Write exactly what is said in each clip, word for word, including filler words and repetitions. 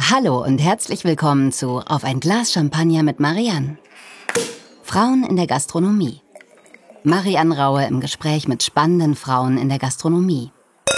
Hallo und herzlich willkommen zu Auf ein Glas Champagner mit Marianne. Frauen in der Gastronomie. Marianne Raue im Gespräch mit spannenden Frauen in der Gastronomie.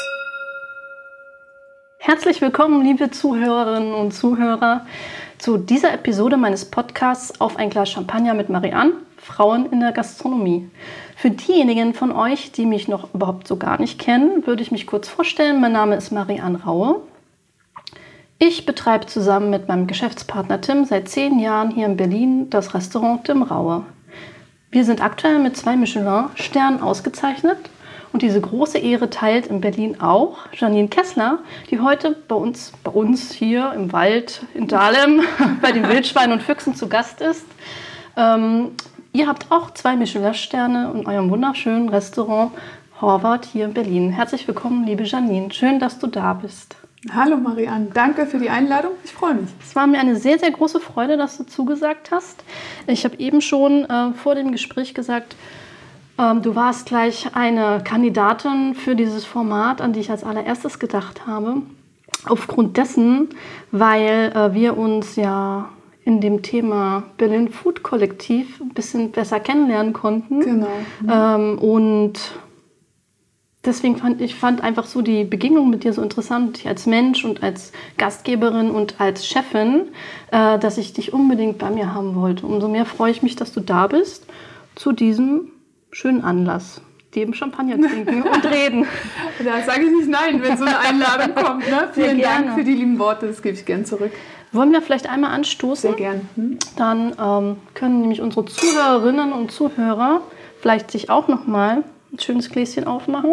Herzlich willkommen, liebe Zuhörerinnen und Zuhörer, zu dieser Episode meines Podcasts Auf ein Glas Champagner mit Marianne, Frauen in der Gastronomie. Für diejenigen von euch, die mich noch überhaupt so gar nicht kennen, würde ich mich kurz vorstellen. Mein Name ist Marianne Raue. Ich betreibe zusammen mit meinem Geschäftspartner Tim seit zehn Jahren hier in Berlin das Restaurant Tim Raue. Wir sind aktuell mit zwei Michelin-Sternen ausgezeichnet und diese große Ehre teilt in Berlin auch Janine Kessler, die heute bei uns, bei uns hier im Wald in Dahlem bei den Wildschweinen und Füchsen zu Gast ist. Ähm, ihr habt auch zwei Michelin-Sterne in eurem wunderschönen Restaurant Horvath hier in Berlin. Herzlich willkommen, liebe Janine. Schön, dass du da bist. Hallo Marianne, danke für die Einladung. Ich freue mich. Es war mir eine sehr, sehr große Freude, dass du zugesagt hast. Ich habe eben schon äh, vor dem Gespräch gesagt, ähm, du warst gleich eine Kandidatin für dieses Format, an die ich als allererstes gedacht habe. Aufgrund dessen, weil äh, wir uns ja in dem Thema Berlin Food Kollektiv ein bisschen besser kennenlernen konnten. Genau. Ähm, und Deswegen fand ich fand einfach so die Begegnung mit dir so interessant, dich als Mensch und als Gastgeberin und als Chefin, äh, dass ich dich unbedingt bei mir haben wollte. Umso mehr freue ich mich, dass du da bist zu diesem schönen Anlass, dem Champagner trinken und reden. Da sage ich nicht nein, wenn so eine Einladung kommt. Ne? Vielen gerne. Dank für die lieben Worte, das gebe ich gern zurück. Wollen wir vielleicht einmal anstoßen? Sehr gern. Hm? Dann ähm, können nämlich unsere Zuhörerinnen und Zuhörer vielleicht sich auch noch mal ein schönes Gläschen aufmachen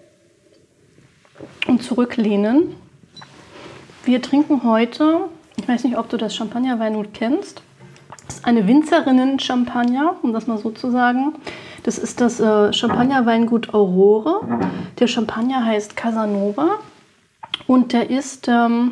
und zurücklehnen. Wir trinken heute, ich weiß nicht, ob du das Champagnerweingut kennst, das ist eine Winzerinnen-Champagner, um das mal so zu sagen. Das ist das äh, Champagnerweingut Aurore. Der Champagner heißt Casanova und der ist, ähm,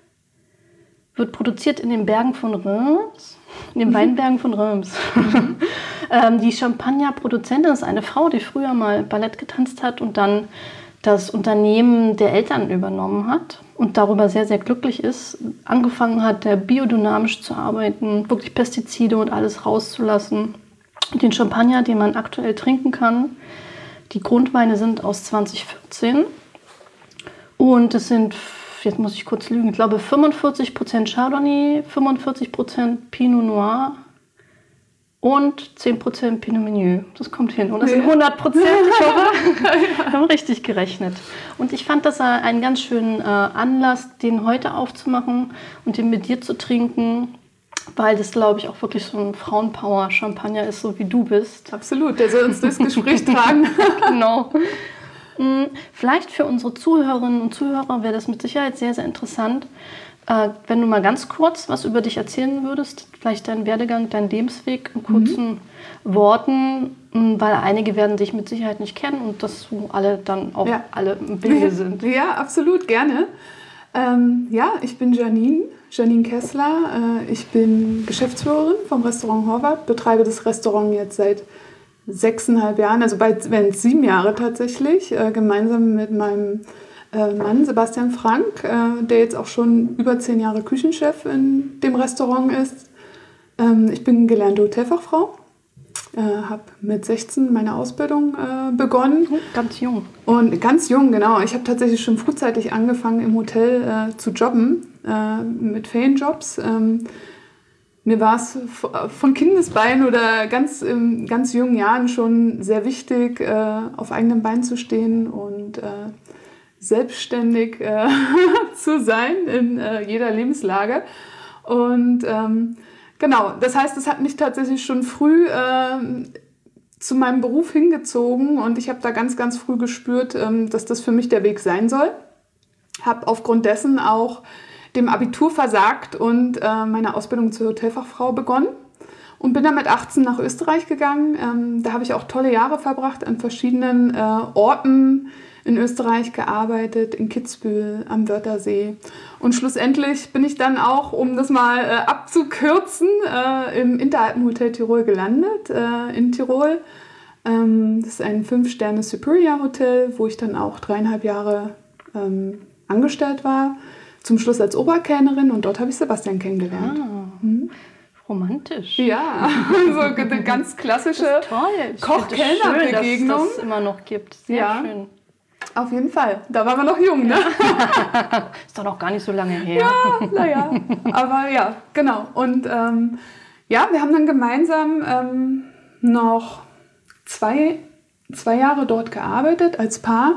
wird produziert in den Bergen von Reims. In den Weinbergen von Reims. ähm, die Champagner-Produzentin ist eine Frau, die früher mal Ballett getanzt hat und dann das Unternehmen der Eltern übernommen hat und darüber sehr, sehr glücklich ist. Angefangen hat, der biodynamisch zu arbeiten, wirklich Pestizide und alles rauszulassen. Und den Champagner, den man aktuell trinken kann, die Grundweine sind aus zwanzig vierzehn. Und es sind, jetzt muss ich kurz lügen, ich glaube fünfundvierzig Prozent Chardonnay, fünfundvierzig Prozent Pinot Noir und zehn Prozent Pinot Meunier. Das kommt hin. Und das sind hundert Prozent. Ich hoffe, wir haben richtig gerechnet. Und ich fand das einen ganz schönen äh, Anlass, den heute aufzumachen und den mit dir zu trinken, weil das, glaube ich, auch wirklich so ein Frauenpower-Champagner ist, so wie du bist. Absolut, der soll uns durchs Gespräch tragen. Genau. Vielleicht für unsere Zuhörerinnen und Zuhörer wäre das mit Sicherheit sehr, sehr interessant, äh, wenn du mal ganz kurz was über dich erzählen würdest, vielleicht deinen Werdegang, deinen Lebensweg in kurzen mhm. Worten, weil einige werden dich mit Sicherheit nicht kennen und dass du alle dann auch ja. alle im Bilde sind. Ja, absolut, gerne. Ähm, ja, ich bin Janine, Janine Kessler. Äh, ich bin Geschäftsführerin vom Restaurant Horvath, betreibe das Restaurant jetzt seit sechseinhalb Jahren, also bald werden es sieben Jahre tatsächlich, äh, gemeinsam mit meinem äh, Mann Sebastian Frank, äh, der jetzt auch schon über zehn Jahre Küchenchef in dem Restaurant ist. Ähm, ich bin gelernte Hotelfachfrau, äh, habe mit sechzehn meine Ausbildung äh, begonnen. Ganz jung. Und ganz jung, genau. Ich habe tatsächlich schon frühzeitig angefangen im Hotel äh, zu jobben, äh, mit Ferienjobs. Ähm, Mir war es von Kindesbeinen oder ganz, in ganz jungen Jahren schon sehr wichtig, äh, auf eigenen Beinen zu stehen und äh, selbstständig äh, zu sein in äh, jeder Lebenslage. Und ähm, genau, das heißt, es hat mich tatsächlich schon früh äh, zu meinem Beruf hingezogen und ich habe da ganz, ganz früh gespürt, äh, dass das für mich der Weg sein soll. Habe aufgrund dessen auch dem Abitur versagt und äh, meine Ausbildung zur Hotelfachfrau begonnen und bin dann mit achtzehn nach Österreich gegangen. Ähm, da habe ich auch tolle Jahre verbracht, an verschiedenen äh, Orten in Österreich gearbeitet, in Kitzbühel, am Wörthersee. Und schlussendlich bin ich dann auch, um das mal äh, abzukürzen, äh, im Interalpenhotel Tirol gelandet, äh, in Tirol. Ähm, das ist ein Fünf-Sterne-Superior-Hotel, wo ich dann auch dreieinhalb Jahre ähm, angestellt war. zum Schluss als Oberkellnerin und dort habe ich Sebastian kennengelernt. Ah, hm. Romantisch. Ja, so eine ganz klassische Koch-Kellner-Begegnung. Dass es immer noch gibt. Sehr ja, schön. Auf jeden Fall. Da waren wir noch jung, ne? Ist doch noch gar nicht so lange her. Ja, naja. Aber ja, genau. Und ähm, ja, wir haben dann gemeinsam ähm, noch zwei, zwei Jahre dort gearbeitet als Paar.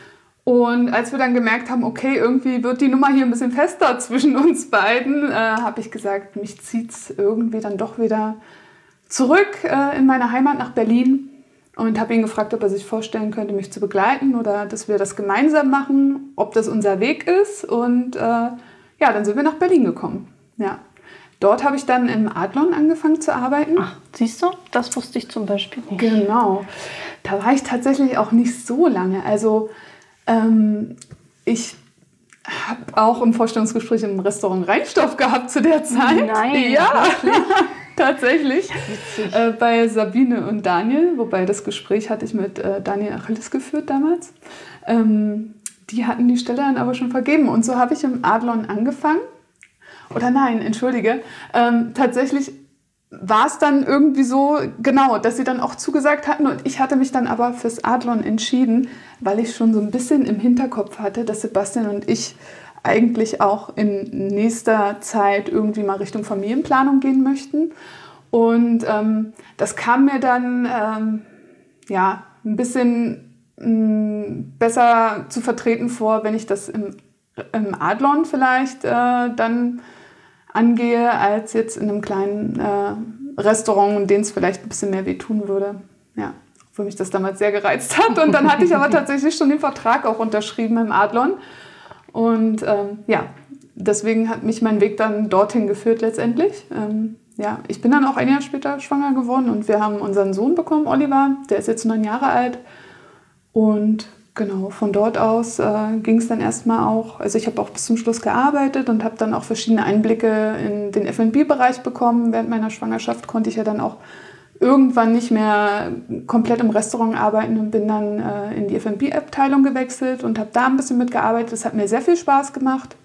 Und als wir dann gemerkt haben, okay, irgendwie wird die Nummer hier ein bisschen fester zwischen uns beiden, äh, habe ich gesagt, mich zieht es irgendwie dann doch wieder zurück äh, in meine Heimat nach Berlin und habe ihn gefragt, ob er sich vorstellen könnte, mich zu begleiten oder dass wir das gemeinsam machen, ob das unser Weg ist. Und äh, ja, dann sind wir nach Berlin gekommen. Ja. Dort habe ich dann im Adlon angefangen zu arbeiten. Ach, siehst du, das wusste ich zum Beispiel nicht. Genau, da war ich tatsächlich auch nicht so lange. Also ähm, ich habe auch im Vorstellungsgespräch im Restaurant Rheinstoff gehabt zu der Zeit. Nein, ja, tatsächlich. Äh, bei Sabine und Daniel, wobei das Gespräch hatte ich mit äh, Daniel Achilles geführt damals. Ähm, die hatten die Stelle dann aber schon vergeben. Und so habe ich im Adlon angefangen. Oder nein, entschuldige. Ähm, tatsächlich war es dann irgendwie so, genau, dass sie dann auch zugesagt hatten. Und ich hatte mich dann aber fürs Adlon entschieden, weil ich schon so ein bisschen im Hinterkopf hatte, dass Sebastian und ich eigentlich auch in nächster Zeit irgendwie mal Richtung Familienplanung gehen möchten. Und ähm, das kam mir dann ähm, ja, ein bisschen mh, besser zu vertreten vor, wenn ich das im, im Adlon vielleicht äh, dann angehe, als jetzt in einem kleinen äh, Restaurant, in dem es vielleicht ein bisschen mehr wehtun würde. Ja, obwohl mich das damals sehr gereizt hat. Und dann hatte ich aber tatsächlich schon den Vertrag auch unterschrieben im Adlon. Und ähm, ja, deswegen hat mich mein Weg dann dorthin geführt letztendlich. Ähm, ja, ich bin dann auch ein Jahr später schwanger geworden und wir haben unseren Sohn bekommen, Oliver. Der ist jetzt neun Jahre alt. Und genau, von dort aus äh, ging es dann erstmal auch, also ich habe auch bis zum Schluss gearbeitet und habe dann auch verschiedene Einblicke in den F und B-Bereich bekommen. Während meiner Schwangerschaft konnte ich ja dann auch irgendwann nicht mehr komplett im Restaurant arbeiten und bin dann äh, in die F und B-Abteilung gewechselt und habe da ein bisschen mitgearbeitet. Das hat mir sehr viel Spaß gemacht.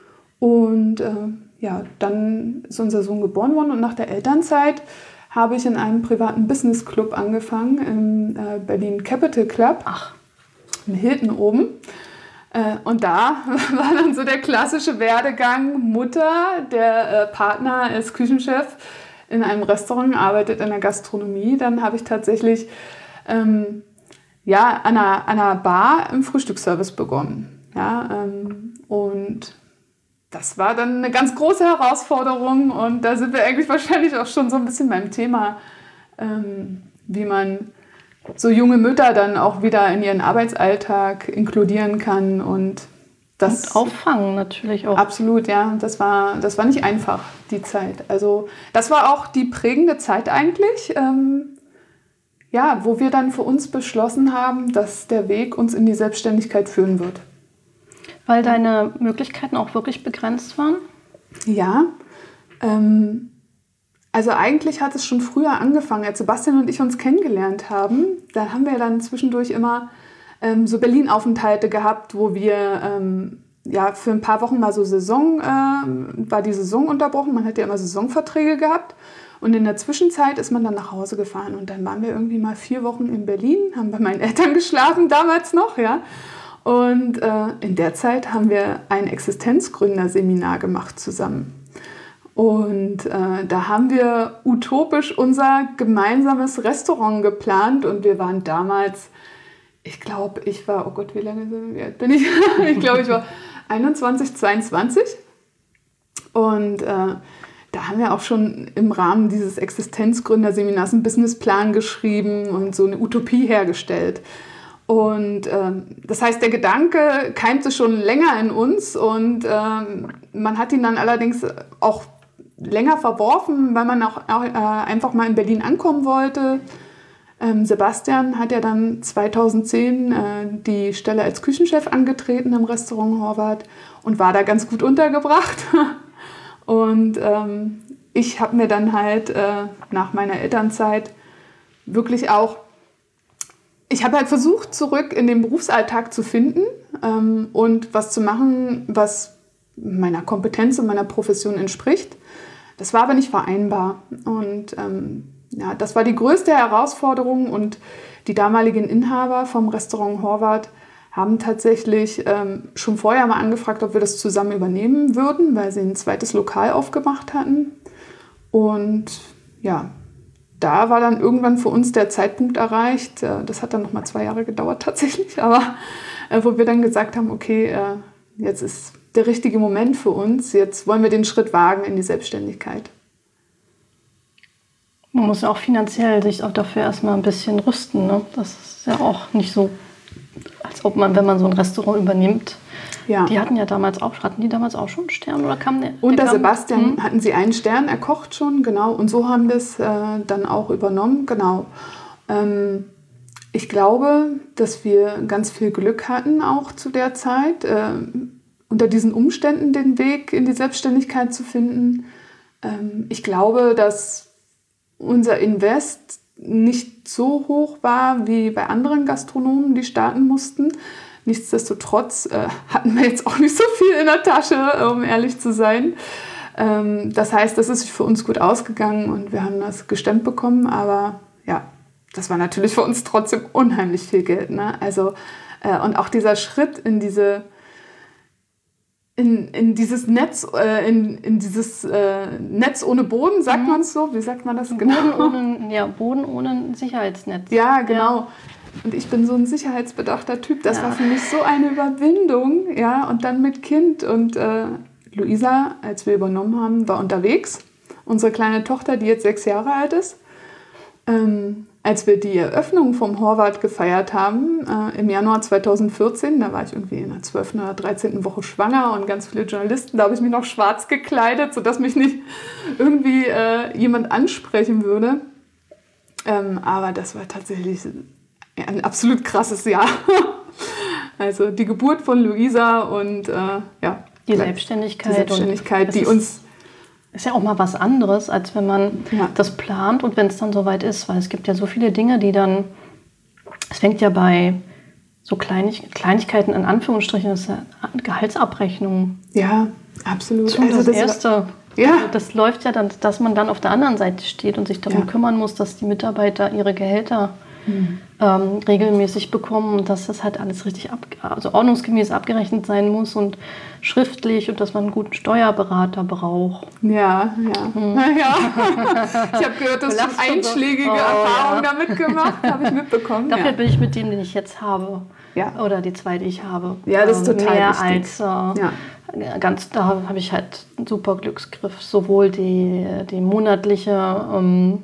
Und äh, ja, dann ist unser Sohn geboren worden und nach der Elternzeit habe ich in einem privaten Business Club angefangen, im äh, Berlin Capital Club. Ach. In Hilton oben. Äh, und da war dann so der klassische Werdegang. Mutter, der äh, Partner ist Küchenchef in einem Restaurant, arbeitet in der Gastronomie. Dann habe ich tatsächlich ähm, ja, an, einer, an einer Bar im Frühstücksservice begonnen. Ja, ähm, und das war dann eine ganz große Herausforderung. Und da sind wir eigentlich wahrscheinlich auch schon so ein bisschen beim Thema, ähm, wie man so junge Mütter dann auch wieder in ihren Arbeitsalltag inkludieren kann und das und auffangen natürlich auch. Absolut, ja. Das war, das war nicht einfach, die Zeit. Also das war auch die prägende Zeit eigentlich, ähm, ja, wo wir dann für uns beschlossen haben, dass der Weg uns in die Selbstständigkeit führen wird. Weil deine Möglichkeiten auch wirklich begrenzt waren? Ja, ähm, also eigentlich hat es schon früher angefangen, als Sebastian und ich uns kennengelernt haben. Da haben wir dann zwischendurch immer ähm, so Berlin-Aufenthalte gehabt, wo wir ähm, ja, für ein paar Wochen mal so Saison, äh, war die Saison unterbrochen. Man hat ja immer Saisonverträge gehabt. Und in der Zwischenzeit ist man dann nach Hause gefahren. Und dann waren wir irgendwie mal vier Wochen in Berlin, haben bei meinen Eltern geschlafen, damals noch, ja. Und äh, in der Zeit haben wir ein Existenzgründerseminar gemacht zusammen. Und äh, da haben wir utopisch unser gemeinsames Restaurant geplant und wir waren damals, ich glaube, ich war, oh Gott, wie lange wie alt bin ich? ich glaube, ich war einundzwanzig, zweiundzwanzig und äh, da haben wir auch schon im Rahmen dieses Existenzgründerseminars einen Businessplan geschrieben und so eine Utopie hergestellt. Und ähm, das heißt, der Gedanke keimte schon länger in uns und ähm, man hat ihn dann allerdings auch länger verworfen, weil man auch, auch äh, einfach mal in Berlin ankommen wollte. Ähm, Sebastian hat ja dann zweitausendzehn äh, die Stelle als Küchenchef angetreten im Restaurant Horvath und war da ganz gut untergebracht. Und ähm, ich habe mir dann halt äh, nach meiner Elternzeit wirklich auch, ich habe halt versucht, zurück in den Berufsalltag zu finden ähm, und was zu machen, was meiner Kompetenz und meiner Profession entspricht. Das war aber nicht vereinbar. Und ähm, ja, das war die größte Herausforderung. Und die damaligen Inhaber vom Restaurant Horvath haben tatsächlich ähm, schon vorher mal angefragt, ob wir das zusammen übernehmen würden, weil sie ein zweites Lokal aufgemacht hatten. Und ja, da war dann irgendwann für uns der Zeitpunkt erreicht. Äh, das hat dann noch mal zwei Jahre gedauert tatsächlich, aber äh, wo wir dann gesagt haben, okay, äh, jetzt ist der richtige Moment für uns. Jetzt wollen wir den Schritt wagen in die Selbstständigkeit. Man muss ja auch finanziell sich auch dafür erstmal ein bisschen rüsten. Ne? Das ist ja auch nicht so, als ob man, wenn man so ein Restaurant übernimmt. Ja. Die hatten ja damals auch, hatten die damals auch schon einen Stern oder kam der? Unter der Sebastian kam, hm? hatten sie einen Stern, er kocht schon, genau. Und so haben wir es äh, dann auch übernommen, genau. Ähm, ich glaube, dass wir ganz viel Glück hatten auch zu der Zeit, äh, unter diesen Umständen den Weg in die Selbstständigkeit zu finden. Ähm, ich glaube, dass unser Invest nicht so hoch war wie bei anderen Gastronomen, die starten mussten. Nichtsdestotrotz äh, hatten wir jetzt auch nicht so viel in der Tasche, um ehrlich zu sein. Ähm, das heißt, das ist für uns gut ausgegangen und wir haben das gestemmt bekommen. Aber ja, das war natürlich für uns trotzdem unheimlich viel Geld. Ne? Also, äh, und auch dieser Schritt in diese In, in dieses Netz, äh, in, in dieses äh, Netz ohne Boden, sagt mhm. man es so? Wie sagt man das genau? Boden ohne, ja, Boden ohne ein Sicherheitsnetz. Ja, genau. Ja. Und ich bin so ein sicherheitsbedachter Typ. Das ja. war für mich so eine Überwindung. Ja, und dann mit Kind. Und äh, Luisa, als wir übernommen haben, war unterwegs. Unsere kleine Tochter, die jetzt sechs Jahre alt ist. Ähm, als wir die Eröffnung vom Horvath gefeiert haben, äh, im Januar zweitausendvierzehn, da war ich irgendwie in der zwölften oder dreizehnten Woche schwanger und ganz viele Journalisten, da habe ich mich noch schwarz gekleidet, sodass mich nicht irgendwie äh, jemand ansprechen würde. Ähm, aber das war tatsächlich ein absolut krasses Jahr. Also die Geburt von Luisa und äh, ja, die Selbstständigkeit, die, Selbstständigkeit, die uns... Ist ja auch mal was anderes, als wenn man ja. das plant und wenn es dann soweit ist. Weil es gibt ja so viele Dinge, die dann... Es fängt ja bei so Kleinig- Kleinigkeiten in Anführungsstrichen, das ist ja Gehaltsabrechnung. Ja, absolut. Schon also das, das Erste. War, ja. Also das läuft ja dann, dass man dann auf der anderen Seite steht und sich darum ja. kümmern muss, dass die Mitarbeiter ihre Gehälter mhm. ähm, regelmäßig bekommen und dass das halt alles richtig ab, also ordnungsgemäß abgerechnet sein muss und schriftlich und dass man einen guten Steuerberater braucht. Ja, ja. Mhm. ja. Ich habe gehört, dass du einschlägige oh, Erfahrungen ja. damit gemacht hast, habe ich mitbekommen. Dafür ja. bin ich mit dem, den ich jetzt habe. Ja. Oder die zwei, die ich habe. Ja, das ist total mehr wichtig. als äh, ja. ganz, da habe ich halt einen super Glücksgriff. Sowohl die, die monatliche ähm,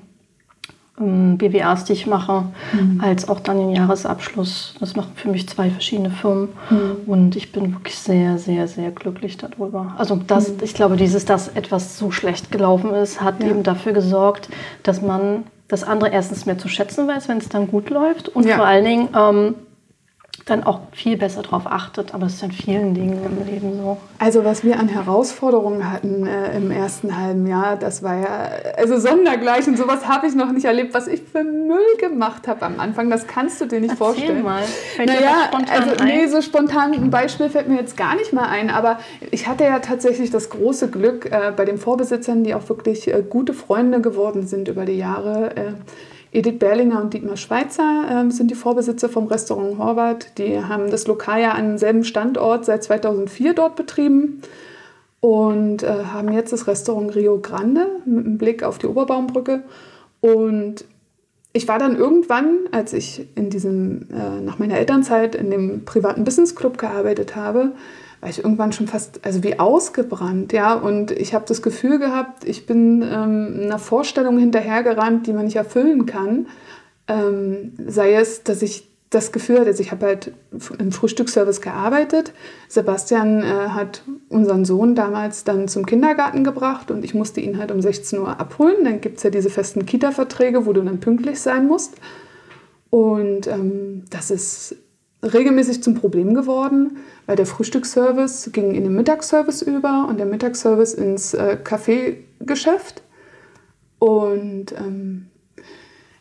B W As, die ich mache, mhm. als auch dann den Jahresabschluss. Das machen für mich zwei verschiedene Firmen. Mhm. Und ich bin wirklich sehr, sehr, sehr glücklich darüber. Also das, mhm. ich glaube, dieses, dass etwas so schlecht gelaufen ist, hat ja. eben dafür gesorgt, dass man das andere erstens mehr zu schätzen weiß, wenn es dann gut läuft. Und ja. vor allen Dingen ähm, dann auch viel besser darauf achtet. Aber das ist in vielen Dingen im Leben so. Also was wir an Herausforderungen hatten äh, im ersten halben Jahr, das war ja, also sondergleichen, sowas habe ich noch nicht erlebt, was ich für Müll gemacht habe am Anfang. Das kannst du dir nicht Erzähl vorstellen. mal. Fällt naja, dir das spontan also ein? nee, so spontan ein Beispiel fällt mir jetzt gar nicht mal ein, aber ich hatte ja tatsächlich das große Glück, äh, bei den Vorbesitzern, die auch wirklich äh, gute Freunde geworden sind über die Jahre, äh, Edith Berlinger und Dietmar Schweitzer äh, sind die Vorbesitzer vom Restaurant Horvath. Die haben das Lokal ja an demselben Standort seit zweitausendvier dort betrieben und äh, haben jetzt das Restaurant Rio Grande mit einem Blick auf die Oberbaumbrücke. Und ich war dann irgendwann, als ich in diesem, äh, nach meiner Elternzeit in dem privaten Business Club gearbeitet habe, war ich irgendwann schon fast, also wie ausgebrannt, ja, und ich habe das Gefühl gehabt, ich bin ähm, einer Vorstellung hinterhergerannt, die man nicht erfüllen kann, ähm, sei es, dass ich das Gefühl hatte, also ich habe halt im Frühstücksservice gearbeitet, Sebastian äh, hat unseren Sohn damals dann zum Kindergarten gebracht und ich musste ihn halt um sechzehn Uhr abholen, dann gibt es ja diese festen Kita-Verträge, wo du dann pünktlich sein musst und ähm, das ist regelmäßig zum Problem geworden, weil der Frühstücksservice ging in den Mittagsservice über und der Mittagsservice ins äh, Kaffeegeschäft. Und ähm,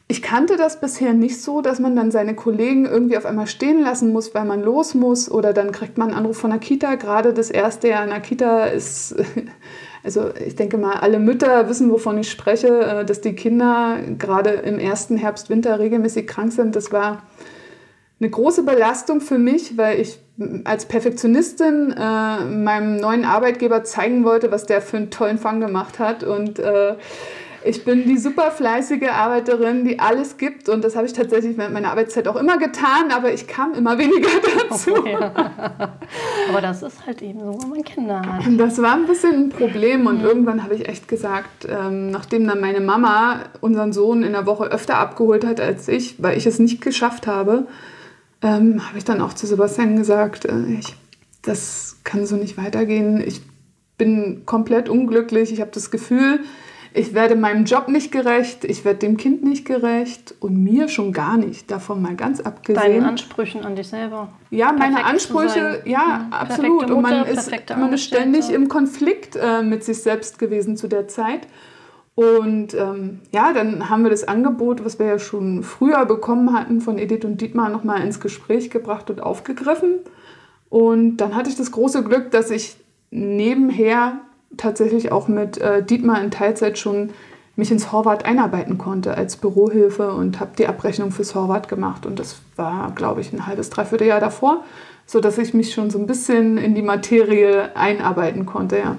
Ich kannte das bisher nicht so, dass man dann seine Kollegen irgendwie auf einmal stehen lassen muss, weil man los muss oder dann kriegt man einen Anruf von der Kita. Gerade das erste Jahr in der Kita ist, also ich denke mal, alle Mütter wissen, wovon ich spreche, dass die Kinder gerade im ersten Herbst, Winter regelmäßig krank sind. Das war eine große Belastung für mich, weil ich als Perfektionistin äh, meinem neuen Arbeitgeber zeigen wollte, was der für einen tollen Fang gemacht hat und äh, ich bin die super fleißige Arbeiterin, die alles gibt und das habe ich tatsächlich während meiner Arbeitszeit auch immer getan, aber ich kam immer weniger dazu. Okay. Aber das ist halt eben so, wenn man Kinder hat. Das war ein bisschen ein Problem und mhm. irgendwann habe ich echt gesagt, ähm, nachdem dann meine Mama unseren Sohn in der Woche öfter abgeholt hat als ich, weil ich es nicht geschafft habe, ähm, habe ich dann auch zu Sebastian gesagt, äh, ich, das kann so nicht weitergehen. Ich bin komplett unglücklich, ich habe das Gefühl, ich werde meinem Job nicht gerecht, ich werde dem Kind nicht gerecht und mir schon gar nicht, davon mal ganz abgesehen. Deinen Ansprüchen an dich selber. Ja, meine Perfekt Ansprüche, ja, mhm. absolut. Mutter, und man ist, man ist ständig im Konflikt äh, mit sich selbst gewesen zu der Zeit. Und ähm, ja, dann haben wir das Angebot, was wir ja schon früher bekommen hatten, von Edith und Dietmar nochmal ins Gespräch gebracht und aufgegriffen. Und dann hatte ich das große Glück, dass ich nebenher tatsächlich auch mit äh, Dietmar in Teilzeit schon mich ins Horvath einarbeiten konnte als Bürohilfe und habe die Abrechnung fürs Horvath gemacht. Und das war, glaube ich, ein halbes, dreiviertel Jahr davor, sodass ich mich schon so ein bisschen in die Materie einarbeiten konnte. Ja.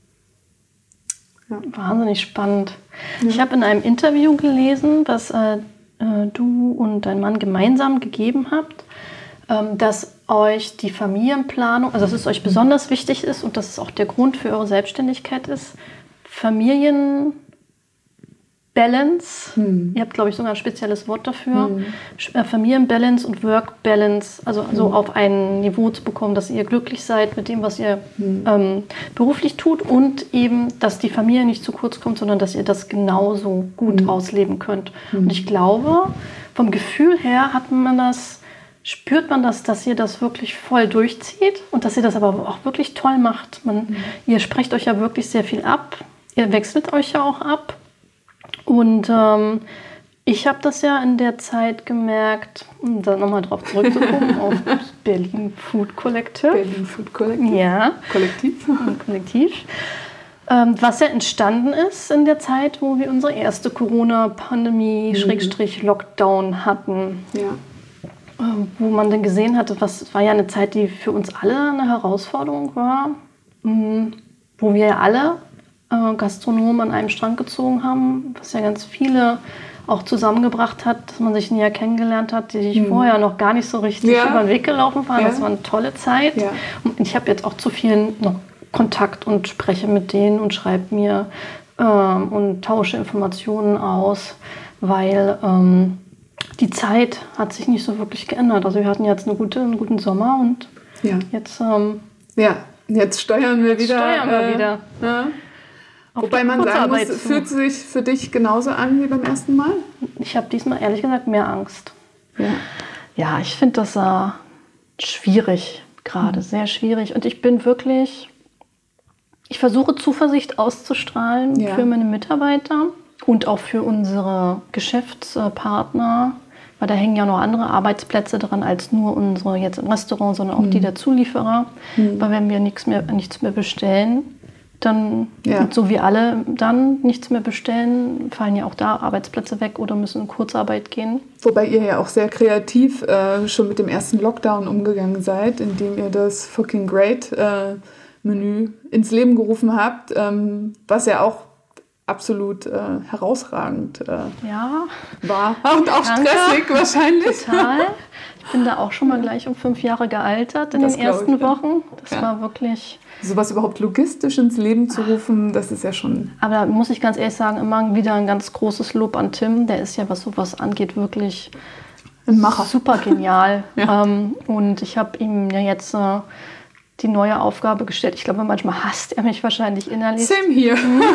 Ja. Wahnsinnig spannend. Ja. Ich habe in einem Interview gelesen, was äh, du und dein Mann gemeinsam gegeben habt, ähm, dass euch die Familienplanung, also dass es euch besonders wichtig ist und dass es auch der Grund für eure Selbstständigkeit ist, Familienbalance, hm. ihr habt, glaube ich, sogar ein spezielles Wort dafür, hm. Familienbalance und Workbalance, also hm. so auf ein Niveau zu bekommen, dass ihr glücklich seid mit dem, was ihr hm. ähm, beruflich tut und eben, dass die Familie nicht zu kurz kommt, sondern dass ihr das genauso gut hm. ausleben könnt. Hm. Und ich glaube, vom Gefühl her hat man das spürt man das, dass ihr das wirklich voll durchzieht und dass ihr das aber auch wirklich toll macht. Man, mhm. Ihr sprecht euch ja wirklich sehr viel ab. Ihr wechselt euch ja auch ab. Und ähm, ich habe das ja in der Zeit gemerkt, um da nochmal drauf zurückzukommen, auf Berlin Food Collective. Berlin Food Collective. Ja. Kollektiv. Kollektiv. Ähm, was ja entstanden ist in der Zeit, wo wir unsere erste Corona-Pandemie, mhm. Schrägstrich Lockdown hatten. Ja. Wo man dann gesehen hatte, was war ja eine Zeit, die für uns alle eine Herausforderung war, wo wir ja alle äh, Gastronomen an einem Strang gezogen haben, was ja ganz viele auch zusammengebracht hat, dass man sich näher kennengelernt hat, die sich mhm. vorher noch gar nicht so richtig ja. über den Weg gelaufen waren. Ja. Das war eine tolle Zeit. Ja. Und ich habe jetzt auch zu vielen noch Kontakt und spreche mit denen und schreibe mir ähm, und tausche Informationen aus, weil ähm, die Zeit hat sich nicht so wirklich geändert. Also wir hatten jetzt eine gute, einen guten Sommer und ja. jetzt... Ähm, ja, jetzt steuern wir wieder. Steuern wir äh, wieder. Ja. Wobei man sagen muss, es fühlt sich für dich genauso an wie beim ersten Mal? Ich habe diesmal ehrlich gesagt mehr Angst. Ja, ja ich finde das äh, schwierig gerade, mhm. sehr schwierig. Und ich bin wirklich... Ich versuche Zuversicht auszustrahlen ja. für meine Mitarbeiter und auch für unsere Geschäftspartner. Weil da hängen ja noch andere Arbeitsplätze dran als nur unsere jetzt im Restaurant, sondern auch mhm. die der Zulieferer. Mhm. Weil wenn wir nichts mehr, nichts mehr bestellen, dann, ja. so wie alle dann nichts mehr bestellen, fallen ja auch da Arbeitsplätze weg oder müssen in Kurzarbeit gehen. Wobei ihr ja auch sehr kreativ äh, schon mit dem ersten Lockdown umgegangen seid, indem ihr das Fucking Great äh, Menü ins Leben gerufen habt, ähm, was ja auch absolut äh, herausragend äh, ja. war. Und auch Danke. stressig wahrscheinlich. Total. Ich bin da auch schon mal gleich um fünf Jahre gealtert in das den ersten ich, Wochen. Das ja. war wirklich... Sowas überhaupt logistisch ins Leben zu rufen, das ist ja schon... Aber da muss ich ganz ehrlich sagen, immer wieder ein ganz großes Lob an Tim. Der ist ja, was sowas angeht, wirklich ein Macher. Super genial. ja. ähm, und ich habe ihm ja jetzt... Äh, die neue Aufgabe gestellt. Ich glaube, manchmal hasst er mich wahrscheinlich innerlich. Same here.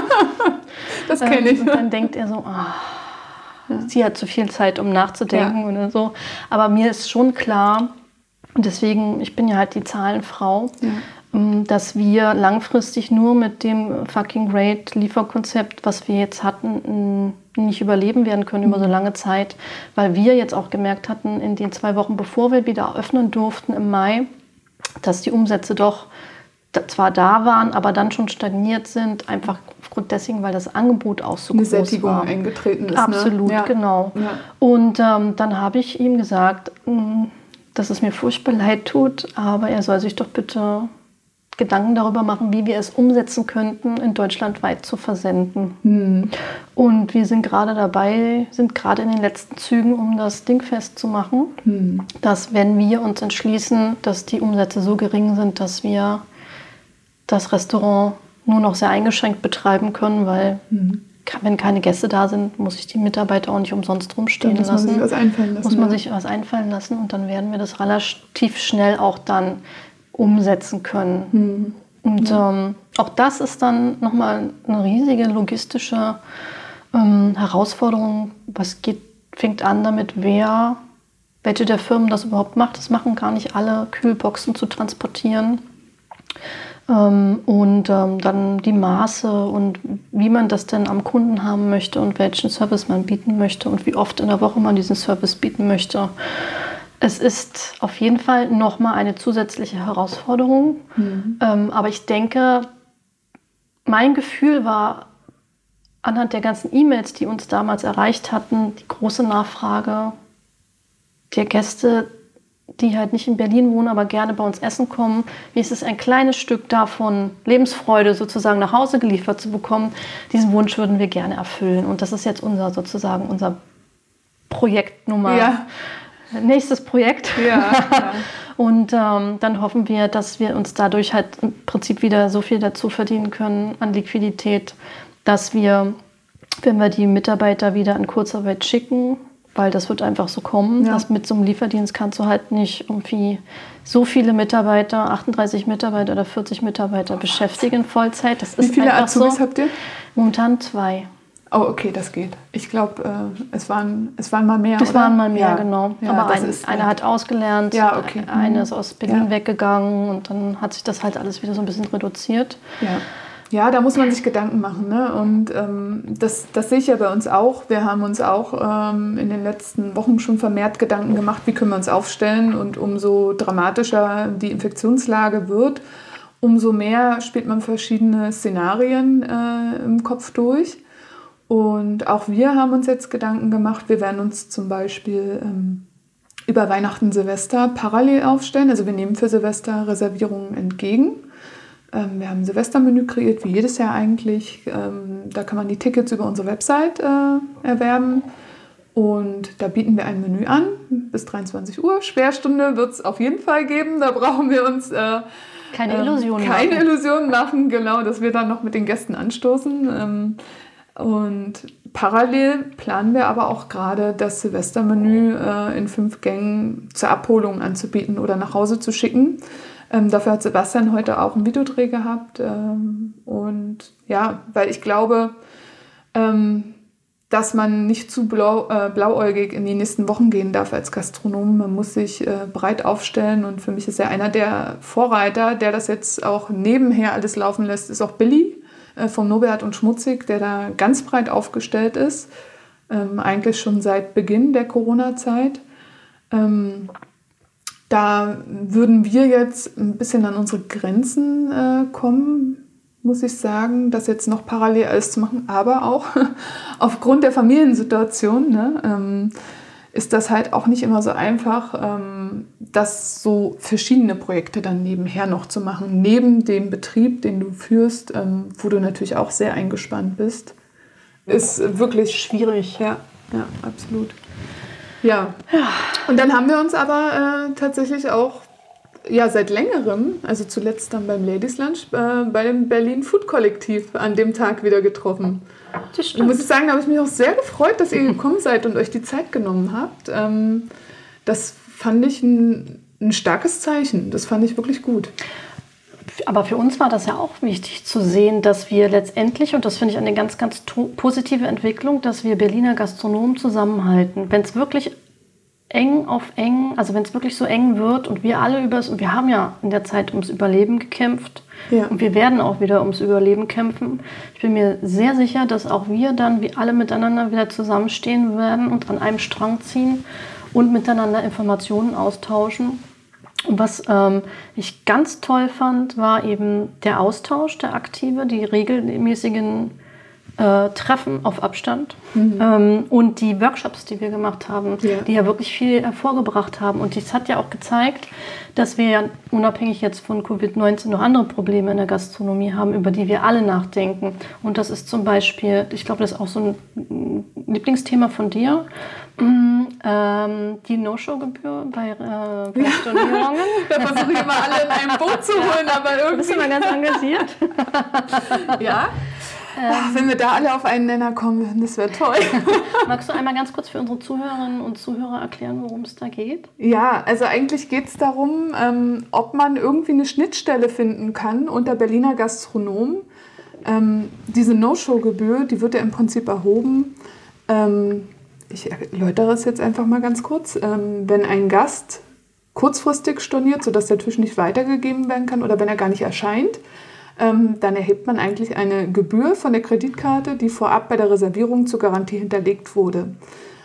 Das kenne ich. Und dann denkt er so, oh, ja. sie hat zu viel Zeit, um nachzudenken ja. oder so. Aber mir ist schon klar, und deswegen, ich bin ja halt die Zahlenfrau, ja. dass wir langfristig nur mit dem fucking great Lieferkonzept, was wir jetzt hatten, nicht überleben werden können über so lange Zeit, weil wir jetzt auch gemerkt hatten, in den zwei Wochen, bevor wir wieder öffnen durften im Mai, dass die Umsätze doch zwar da waren, aber dann schon stagniert sind, einfach aufgrund dessen, weil das Angebot auch so Eine groß war. Eine Sättigung eingetreten ist. Absolut, ne? Ja. genau. Ja. Und ähm, dann habe ich ihm gesagt, mh, dass es mir furchtbar leid tut, aber er soll sich doch bitte Gedanken darüber machen, wie wir es umsetzen könnten, in Deutschland weit zu versenden. Hm. Und wir sind gerade dabei, sind gerade in den letzten Zügen, um das Ding festzumachen, hm. dass wenn wir uns entschließen, dass die Umsätze so gering sind, dass wir das Restaurant nur noch sehr eingeschränkt betreiben können, weil hm. wenn keine Gäste da sind, muss ich die Mitarbeiter auch nicht umsonst rumstehen muss lassen. Muss man sich was einfallen lassen. Muss man ja. sich was einfallen lassen und dann werden wir das relativ schnell auch dann umsetzen können. Hm. Und ja. ähm, auch das ist dann nochmal eine riesige logistische ähm, Herausforderung. Was geht, fängt an damit, wer, welche der Firmen das überhaupt macht. Das machen gar nicht alle, Kühlboxen zu transportieren. Ähm, und ähm, dann die Maße und wie man das denn am Kunden haben möchte und welchen Service man bieten möchte und wie oft in der Woche man diesen Service bieten möchte. Es ist auf jeden Fall nochmal eine zusätzliche Herausforderung. Mhm. Ähm, aber ich denke, mein Gefühl war anhand der ganzen E-Mails, die uns damals erreicht hatten, die große Nachfrage der Gäste, die halt nicht in Berlin wohnen, aber gerne bei uns essen kommen. Wie ist es, ein kleines Stück davon, Lebensfreude sozusagen nach Hause geliefert zu bekommen? Diesen Wunsch würden wir gerne erfüllen. Und das ist jetzt unser sozusagen unser Projektnummer. Ja. Nächstes Projekt. Ja, ja. Und ähm, dann hoffen wir, dass wir uns dadurch halt im Prinzip wieder so viel dazu verdienen können an Liquidität, dass wir, wenn wir die Mitarbeiter wieder in Kurzarbeit schicken, weil das wird einfach so kommen, ja. dass mit so einem Lieferdienst kannst du halt nicht irgendwie so viele Mitarbeiter, achtunddreißig Mitarbeiter oder vierzig Mitarbeiter oh, beschäftigen Vollzeit. Das Wie ist viele einfach Azubis so. habt ihr? Momentan zwei. Oh, okay, das geht. Ich glaube, äh, es, waren, es waren mal mehr, Es oder? waren mal mehr, ja. genau. Ja, Aber ein, ist, einer hat ausgelernt, ja, okay. eine ist aus Berlin ja. weggegangen und dann hat sich das halt alles wieder so ein bisschen reduziert. Ja, ja, da muss man sich Gedanken machen. Ne? Und ähm, das, das sehe ich ja bei uns auch. Wir haben uns auch ähm, in den letzten Wochen schon vermehrt Gedanken gemacht, wie können wir uns aufstellen. Und umso dramatischer die Infektionslage wird, umso mehr spielt man verschiedene Szenarien äh, im Kopf durch. Und auch wir haben uns jetzt Gedanken gemacht. Wir werden uns zum Beispiel ähm, über Weihnachten, Silvester parallel aufstellen. Also wir nehmen für Silvester Reservierungen entgegen. Ähm, wir haben ein Silvestermenü kreiert, wie jedes Jahr eigentlich. Ähm, da kann man die Tickets über unsere Website äh, erwerben. Und da bieten wir ein Menü an bis dreiundzwanzig Uhr. Sperrstunde wird es auf jeden Fall geben. Da brauchen wir uns äh, keine Illusionen ähm, keine machen. Illusionen machen, genau, dass wir dann noch mit den Gästen anstoßen. Ähm, Und parallel planen wir aber auch gerade das Silvestermenü äh, in fünf Gängen zur Abholung anzubieten oder nach Hause zu schicken. Ähm, dafür hat Sebastian heute auch einen Videodreh gehabt. Ähm, und ja, weil ich glaube, ähm, dass man nicht zu blau, äh, blauäugig in die nächsten Wochen gehen darf als Gastronom. Man muss sich äh, breit aufstellen und für mich ist ja einer der Vorreiter, der das jetzt auch nebenher alles laufen lässt, ist auch Billy vom Norbert und Schmutzig, der da ganz breit aufgestellt ist, ähm, eigentlich schon seit Beginn der Corona-Zeit. Ähm, da würden wir jetzt ein bisschen an unsere Grenzen äh, kommen, muss ich sagen, das jetzt noch parallel alles zu machen, aber auch aufgrund der Familiensituation, ne, ähm, ist das halt auch nicht immer so einfach, ähm, das so verschiedene Projekte dann nebenher noch zu machen, neben dem Betrieb, den du führst, ähm, wo du natürlich auch sehr eingespannt bist. Ist wirklich schwierig, ja, ja, absolut. Ja. ja, und dann haben wir uns aber äh, tatsächlich auch ja, seit längerem, also zuletzt dann beim Ladies Lunch, äh, bei dem Berlin Food Kollektiv an dem Tag wieder getroffen. Das stimmt. Und muss ich sagen, da habe ich mich auch sehr gefreut, dass ihr gekommen seid und euch die Zeit genommen habt. Ähm, das fand ich ein, ein starkes Zeichen. Das fand ich wirklich gut. Aber für uns war das ja auch wichtig zu sehen, dass wir letztendlich, und das finde ich eine ganz, ganz to- positive Entwicklung, dass wir Berliner Gastronomen zusammenhalten. Wenn es wirklich eng auf eng, also wenn es wirklich so eng wird und wir alle übers, und wir haben ja in der Zeit ums Überleben gekämpft ja. und wir werden auch wieder ums Überleben kämpfen. Ich bin mir sehr sicher, dass auch wir dann wie alle miteinander wieder zusammenstehen werden und an einem Strang ziehen und miteinander Informationen austauschen. Und was ähm, ich ganz toll fand, war eben der Austausch, der aktive, die regelmäßigen Äh, Treffen auf Abstand mhm. ähm, und die Workshops, die wir gemacht haben, ja. die ja wirklich viel hervorgebracht haben. Und das hat ja auch gezeigt, dass wir ja unabhängig jetzt von Covid neunzehn noch andere Probleme in der Gastronomie haben, über die wir alle nachdenken. Und das ist zum Beispiel, ich glaube, das ist auch so ein Lieblingsthema von dir, ähm, die No-Show-Gebühr bei, äh, bei Stornierungen. Da versuche ich immer alle in einem Boot zu holen, aber irgendwie... Du bist immer ganz engagiert. Ja. Ach, wenn wir da alle auf einen Nenner kommen würden, das wäre toll. Magst du einmal ganz kurz für unsere Zuhörerinnen und Zuhörer erklären, worum es da geht? Ja, also eigentlich geht es darum, ähm, ob man irgendwie eine Schnittstelle finden kann unter Berliner Gastronomen. Ähm, diese No-Show-Gebühr, die wird ja im Prinzip erhoben. Ähm, ich erläutere es jetzt einfach mal ganz kurz. Ähm, wenn ein Gast kurzfristig storniert, sodass der Tisch nicht weitergegeben werden kann oder wenn er gar nicht erscheint, Ähm, dann erhebt man eigentlich eine Gebühr von der Kreditkarte, die vorab bei der Reservierung zur Garantie hinterlegt wurde.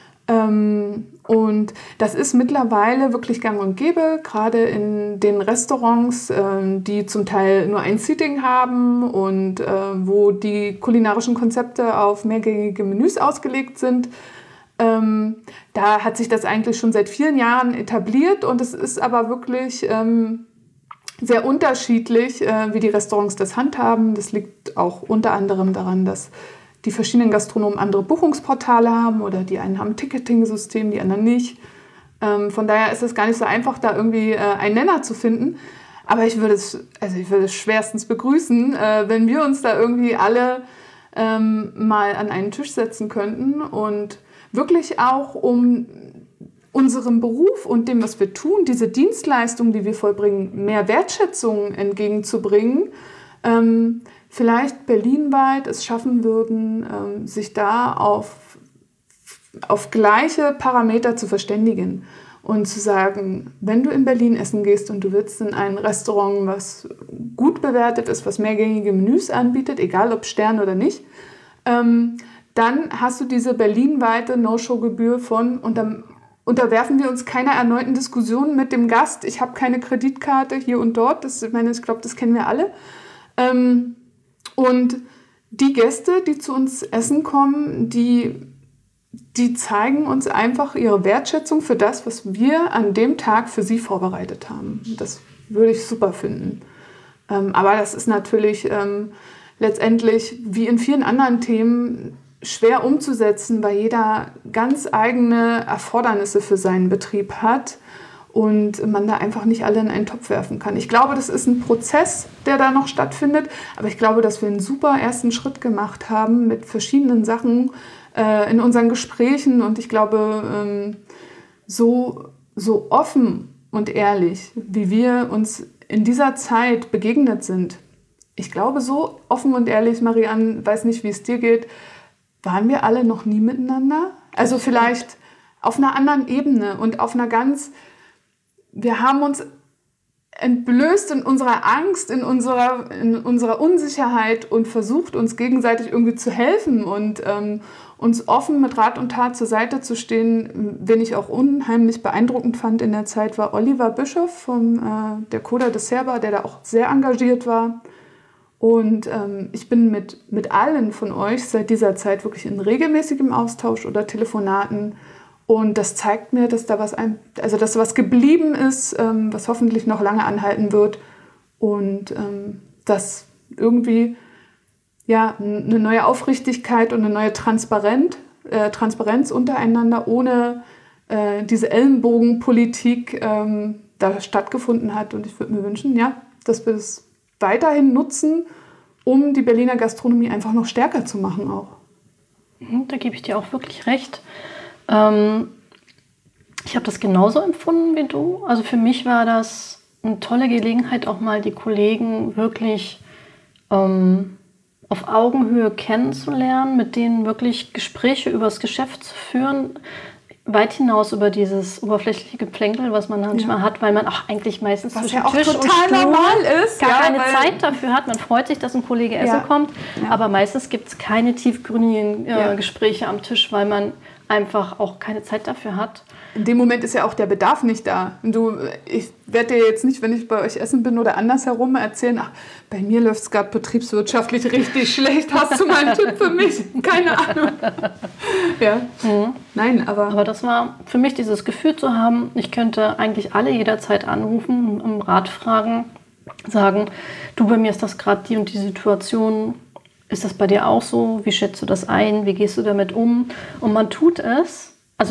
Ähm, und das ist mittlerweile wirklich gang und gäbe, gerade in den Restaurants, ähm, die zum Teil nur ein Seating haben und äh, wo die kulinarischen Konzepte auf mehrgängige Menüs ausgelegt sind. Ähm, da hat sich das eigentlich schon seit vielen Jahren etabliert und es ist aber wirklich... Ähm, sehr unterschiedlich, äh, wie die Restaurants das handhaben. Das liegt auch unter anderem daran, dass die verschiedenen Gastronomen andere Buchungsportale haben oder die einen haben ein Ticketing-System, die anderen nicht. Ähm, von daher ist es gar nicht so einfach, da irgendwie äh, einen Nenner zu finden. Aber ich würde es, also ich würde es schwerstens begrüßen, äh, wenn wir uns da irgendwie alle ähm, mal an einen Tisch setzen könnten und wirklich auch um unserem Beruf und dem, was wir tun, diese Dienstleistung, die wir vollbringen, mehr Wertschätzung entgegenzubringen, ähm, vielleicht berlinweit es schaffen würden, ähm, sich da auf, auf gleiche Parameter zu verständigen und zu sagen, wenn du in Berlin essen gehst und du willst in ein Restaurant, was gut bewertet ist, was mehrgängige Menüs anbietet, egal ob Stern oder nicht, ähm, dann hast du diese berlinweite No-Show-Gebühr von, und dann unterwerfen wir uns keiner erneuten Diskussion mit dem Gast. Ich habe keine Kreditkarte hier und dort. Das, ich meine, ich glaube, das kennen wir alle. Ähm, und die Gäste, die zu uns essen kommen, die, die zeigen uns einfach ihre Wertschätzung für das, was wir an dem Tag für sie vorbereitet haben. Das würde ich super finden. Ähm, aber das ist natürlich ähm, letztendlich, wie in vielen anderen Themen, schwer umzusetzen, weil jeder ganz eigene Erfordernisse für seinen Betrieb hat und man da einfach nicht alle in einen Topf werfen kann. Ich glaube, das ist ein Prozess, der da noch stattfindet, aber ich glaube, dass wir einen super ersten Schritt gemacht haben mit verschiedenen Sachen äh, in unseren Gesprächen und ich glaube, ähm, so, so offen und ehrlich, wie wir uns in dieser Zeit begegnet sind, ich glaube, so offen und ehrlich, Marianne, weiß nicht, wie es dir geht, waren wir alle noch nie miteinander? Also vielleicht auf einer anderen Ebene und auf einer ganz, wir haben uns entblößt in unserer Angst, in unserer, in unserer Unsicherheit und versucht, uns gegenseitig irgendwie zu helfen und ähm, uns offen mit Rat und Tat zur Seite zu stehen. Wen ich auch unheimlich beeindruckend fand in der Zeit, war Oliver Bischof von äh, der Coda de Serba, der da auch sehr engagiert war. Und ähm, ich bin mit, mit allen von euch seit dieser Zeit wirklich in regelmäßigem Austausch oder Telefonaten. Und das zeigt mir, dass da was, ein, also dass was geblieben ist, ähm, was hoffentlich noch lange anhalten wird. Und ähm, dass irgendwie ja, eine neue Aufrichtigkeit und eine neue Transparenz, äh, Transparenz untereinander ohne äh, diese Ellenbogenpolitik ähm, da stattgefunden hat. Und ich würde mir wünschen, ja, dass wir das weiterhin nutzen, um die Berliner Gastronomie einfach noch stärker zu machen auch. Da gebe ich dir auch wirklich recht. Ähm, ich habe das genauso empfunden wie du. Also für mich war das eine tolle Gelegenheit, auch mal die Kollegen wirklich ähm, auf Augenhöhe kennenzulernen, mit denen wirklich Gespräche über das Geschäft zu führen. weit hinaus über dieses oberflächliche Geplänkel, was man manchmal ja. hat, weil man auch eigentlich meistens was zwischen ja auch Tisch total und Stuhl normal ist, gar ja, keine Zeit dafür hat. Man freut sich, dass ein Kollege essen ja. kommt, ja. aber meistens gibt es keine tiefgründigen äh, ja. Gespräche am Tisch, weil man einfach auch keine Zeit dafür hat. In dem Moment ist ja auch der Bedarf nicht da. Und du, ich werde dir jetzt nicht, wenn ich bei euch essen bin oder andersherum erzählen, ach, bei mir läuft es gerade betriebswirtschaftlich richtig schlecht. Hast du mal einen Tipp für mich? Keine Ahnung. Ja. Mhm. Nein, aber... Aber das war für mich dieses Gefühl zu haben, ich könnte eigentlich alle jederzeit anrufen, um Rat fragen, sagen, du, bei mir ist das gerade die und die Situation, ist das bei dir auch so? Wie schätzt du das ein? Wie gehst du damit um? Und man tut es, also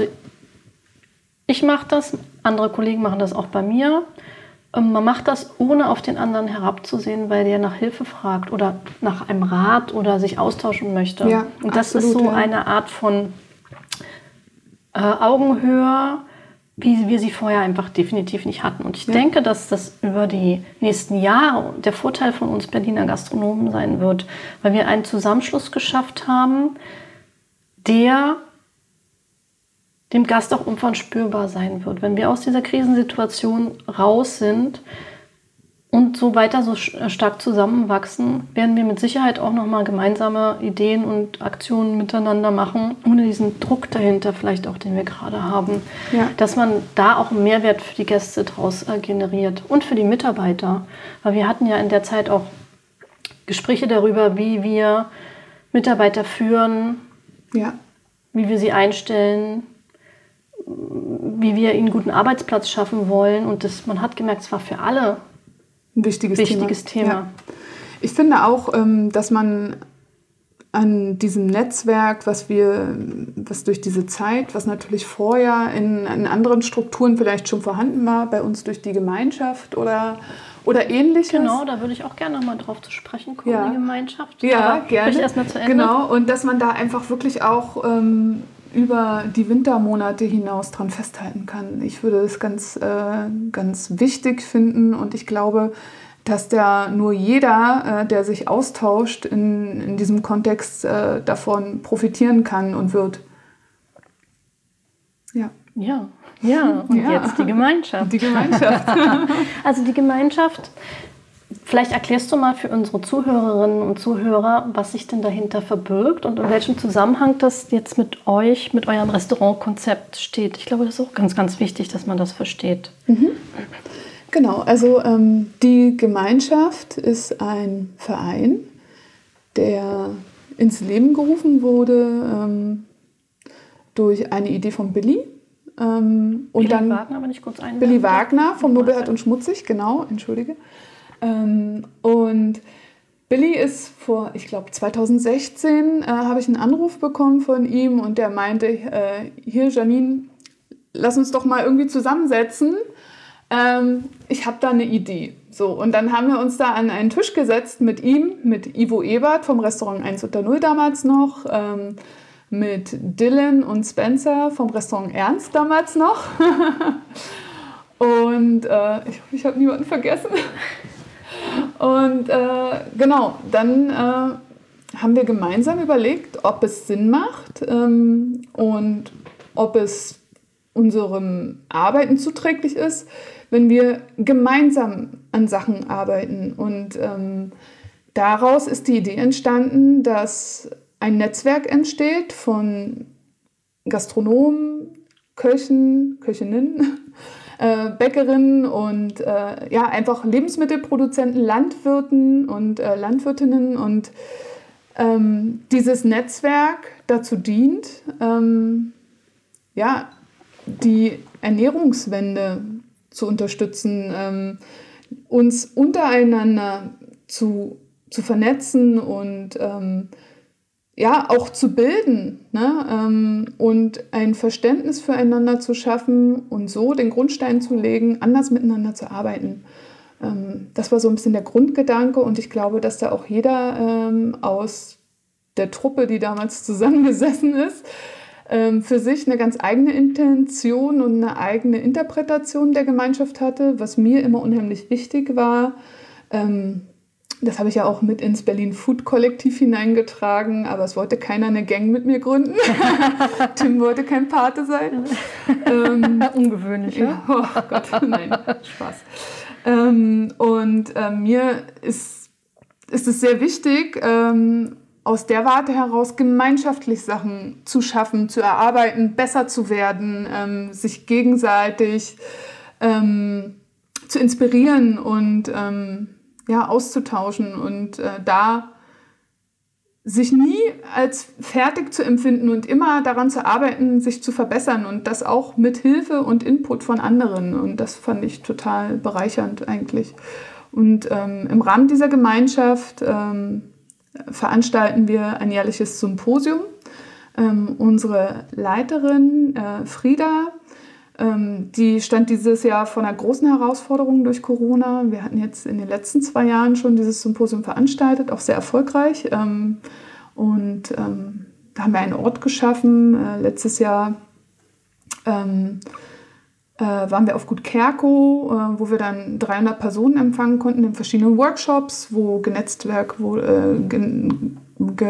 ich mache das, andere Kollegen machen das auch bei mir. Man macht das, ohne auf den anderen herabzusehen, weil der nach Hilfe fragt oder nach einem Rat oder sich austauschen möchte. Ja, und das absolut, ist so ja. eine Art von äh, Augenhöhe, wie wir sie vorher einfach definitiv nicht hatten. Und ich ja. denke, dass das über die nächsten Jahre der Vorteil von uns Berliner Gastronomen sein wird, weil wir einen Zusammenschluss geschafft haben, der dem Gast auch irgendwann spürbar sein wird. Wenn wir aus dieser Krisensituation raus sind und so weiter so stark zusammenwachsen, werden wir mit Sicherheit auch nochmal gemeinsame Ideen und Aktionen miteinander machen, ohne diesen Druck dahinter vielleicht auch, den wir gerade haben. Ja. Dass man da auch einen Mehrwert für die Gäste draus generiert und für die Mitarbeiter. Weil wir hatten ja in der Zeit auch Gespräche darüber, wie wir Mitarbeiter führen, ja. wie wir sie einstellen, wie wir ihnen einen guten Arbeitsplatz schaffen wollen. Und das, man hat gemerkt, es war für alle ein wichtiges, wichtiges Thema. Thema. Ja. Ich finde auch, dass man an diesem Netzwerk, was wir, was durch diese Zeit, was natürlich vorher in, in anderen Strukturen vielleicht schon vorhanden war, bei uns durch die Gemeinschaft oder, oder Ähnliches. Genau, da würde ich auch gerne noch mal drauf zu sprechen kommen, ja. die Gemeinschaft. Ja, Aber gerne. Ich erst mal zu Ende. Genau, und dass man da einfach wirklich auch ähm, über die Wintermonate hinaus dran festhalten kann. Ich würde es ganz, äh, ganz wichtig finden und ich glaube, dass da nur jeder, äh, der sich austauscht, in, in diesem Kontext äh, davon profitieren kann und wird. Ja. Ja, ja. Und ja. jetzt die Gemeinschaft. Die Gemeinschaft. Also die Gemeinschaft, vielleicht erklärst du mal für unsere Zuhörerinnen und Zuhörer, was sich denn dahinter verbirgt und in welchem Zusammenhang das jetzt mit euch, mit eurem Restaurantkonzept steht. Ich glaube, das ist auch ganz, ganz wichtig, dass man das versteht. Mhm. Genau, also ähm, die Gemeinschaft ist ein Verein, der ins Leben gerufen wurde ähm, durch eine Idee von Billy. Ähm, und Billy dann Wagner, wenn ich kurz einwerfen Billy Wagner vom Nobelhart und Schmutzig, genau, entschuldige. Ähm, und Billy ist vor, ich glaube zweitausendsechzehn, äh, habe ich einen Anruf bekommen von ihm und der meinte, äh, hier Janine, lass uns doch mal irgendwie zusammensetzen. Ähm, ich habe da eine Idee. So, und dann haben wir uns da an einen Tisch gesetzt mit ihm, mit Ivo Ebert vom Restaurant eins unter null damals noch, ähm, mit Dylan und Spencer vom Restaurant Ernst damals noch. Und äh, ich, ich habe niemanden vergessen. Und äh, genau, dann äh, haben wir gemeinsam überlegt, ob es Sinn macht ähm, und ob es unserem Arbeiten zuträglich ist, wenn wir gemeinsam an Sachen arbeiten. Und ähm, daraus ist die Idee entstanden, dass ein Netzwerk entsteht von Gastronomen, Köchen, Köchinnen, äh, Bäckerinnen und äh, ja, einfach Lebensmittelproduzenten, Landwirten und äh, Landwirtinnen. Und ähm, dieses Netzwerk dazu dient, ähm, ja, die Ernährungswende zu unterstützen, ähm, uns untereinander zu, zu vernetzen und ähm, ja, auch zu bilden, ne? ähm, und ein Verständnis füreinander zu schaffen und so den Grundstein zu legen, anders miteinander zu arbeiten. Ähm, das war so ein bisschen der Grundgedanke und ich glaube, dass da auch jeder ähm, aus der Truppe, die damals zusammengesessen ist, ähm, für sich eine ganz eigene Intention und eine eigene Interpretation der Gemeinschaft hatte, was mir immer unheimlich wichtig war. Ähm, Das habe ich ja auch mit ins Berlin Food Kollektiv hineingetragen, aber es wollte keiner eine Gang mit mir gründen. Tim wollte kein Pate sein. ähm, Ungewöhnlich, ja? ja? Oh Gott, nein, Spaß. Ähm, und äh, mir ist, ist es sehr wichtig, ähm, aus der Warte heraus gemeinschaftlich Sachen zu schaffen, zu erarbeiten, besser zu werden, ähm, sich gegenseitig ähm, zu inspirieren und ähm, ja, auszutauschen und äh, da sich nie als fertig zu empfinden und immer daran zu arbeiten, sich zu verbessern und das auch mit Hilfe und Input von anderen. Und das fand ich total bereichernd eigentlich. Und ähm, im Rahmen dieser Gemeinschaft ähm, veranstalten wir ein jährliches Symposium. Ähm, unsere Leiterin äh, Frieda, ähm, die stand dieses Jahr vor einer großen Herausforderung durch Corona. Wir hatten jetzt in den letzten zwei Jahren schon dieses Symposium veranstaltet, auch sehr erfolgreich. Ähm, und ähm, da haben wir einen Ort geschaffen. Äh, letztes Jahr ähm, äh, waren wir auf Gut Kerkow, äh, wo wir dann dreihundert Personen empfangen konnten in verschiedenen Workshops, wo genetzwerk wurde. Äh, gen,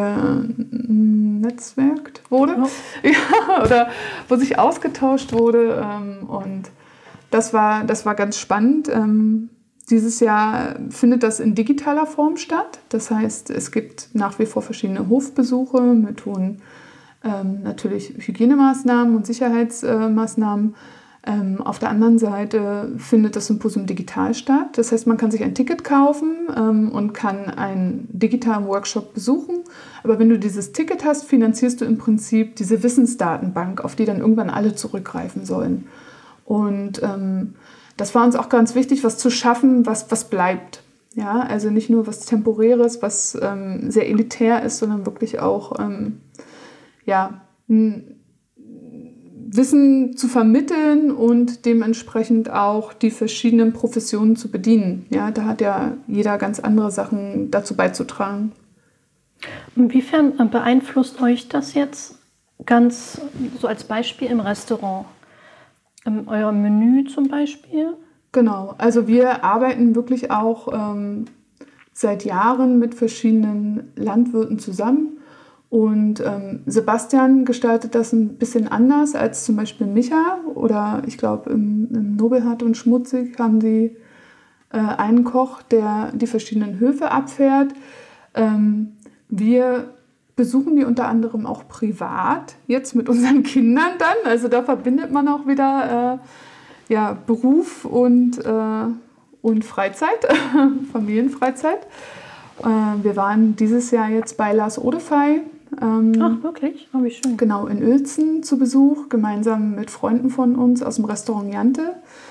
genetzwerkt wurde ja. Ja, oder wo sich ausgetauscht wurde. Ähm, und das war, das war ganz spannend. Ähm, dieses Jahr findet das in digitaler Form statt. Das heißt, es gibt nach wie vor verschiedene Hofbesuche mit hohen ähm, natürlich Hygienemaßnahmen und Sicherheitsmaßnahmen. Ähm, auf der anderen Seite findet das Symposium digital statt. Das heißt, man kann sich ein Ticket kaufen ähm, und kann einen digitalen Workshop besuchen. Aber wenn du dieses Ticket hast, finanzierst du im Prinzip diese Wissensdatenbank, auf die dann irgendwann alle zurückgreifen sollen. Und ähm, das war uns auch ganz wichtig, was zu schaffen, was, was bleibt. Ja, also nicht nur was Temporäres, was ähm, sehr elitär ist, sondern wirklich auch ähm, ja, ein Wissen zu vermitteln und dementsprechend auch die verschiedenen Professionen zu bedienen. Ja, da hat ja jeder ganz andere Sachen dazu beizutragen. Inwiefern beeinflusst euch das jetzt ganz so als Beispiel im Restaurant? In eurem Menü zum Beispiel? Genau, also wir arbeiten wirklich auch ähm, seit Jahren mit verschiedenen Landwirten zusammen. Und ähm, Sebastian gestaltet das ein bisschen anders als zum Beispiel Micha oder ich glaube im, im Nobelhart und Schmutzig haben die äh, einen Koch, der die verschiedenen Höfe abfährt. Ähm, wir besuchen die unter anderem auch privat, jetzt mit unseren Kindern dann. Also da verbindet man auch wieder äh, ja, Beruf und, äh, und Freizeit, Familienfreizeit. Äh, wir waren dieses Jahr jetzt bei Lars Odefey. Ähm, Ach, wirklich? Oh, wie schön. Genau, in Uelzen zu Besuch, gemeinsam mit Freunden von uns aus dem Restaurant Jante.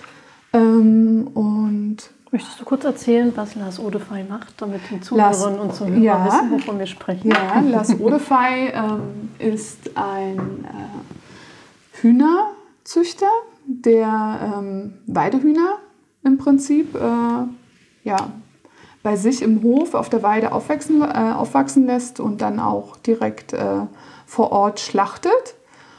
Ähm, und Möchtest du kurz erzählen, was Lars Odefey macht, damit die Zuhörerinnen und Zuhörer ja, wissen, wovon wir sprechen? Ja, Lars Odefey ähm, ist ein äh, Hühnerzüchter, der ähm, Weidehühner im Prinzip äh, ja, bei sich im Hof auf der Weide aufwachsen, äh, aufwachsen lässt und dann auch direkt äh, vor Ort schlachtet.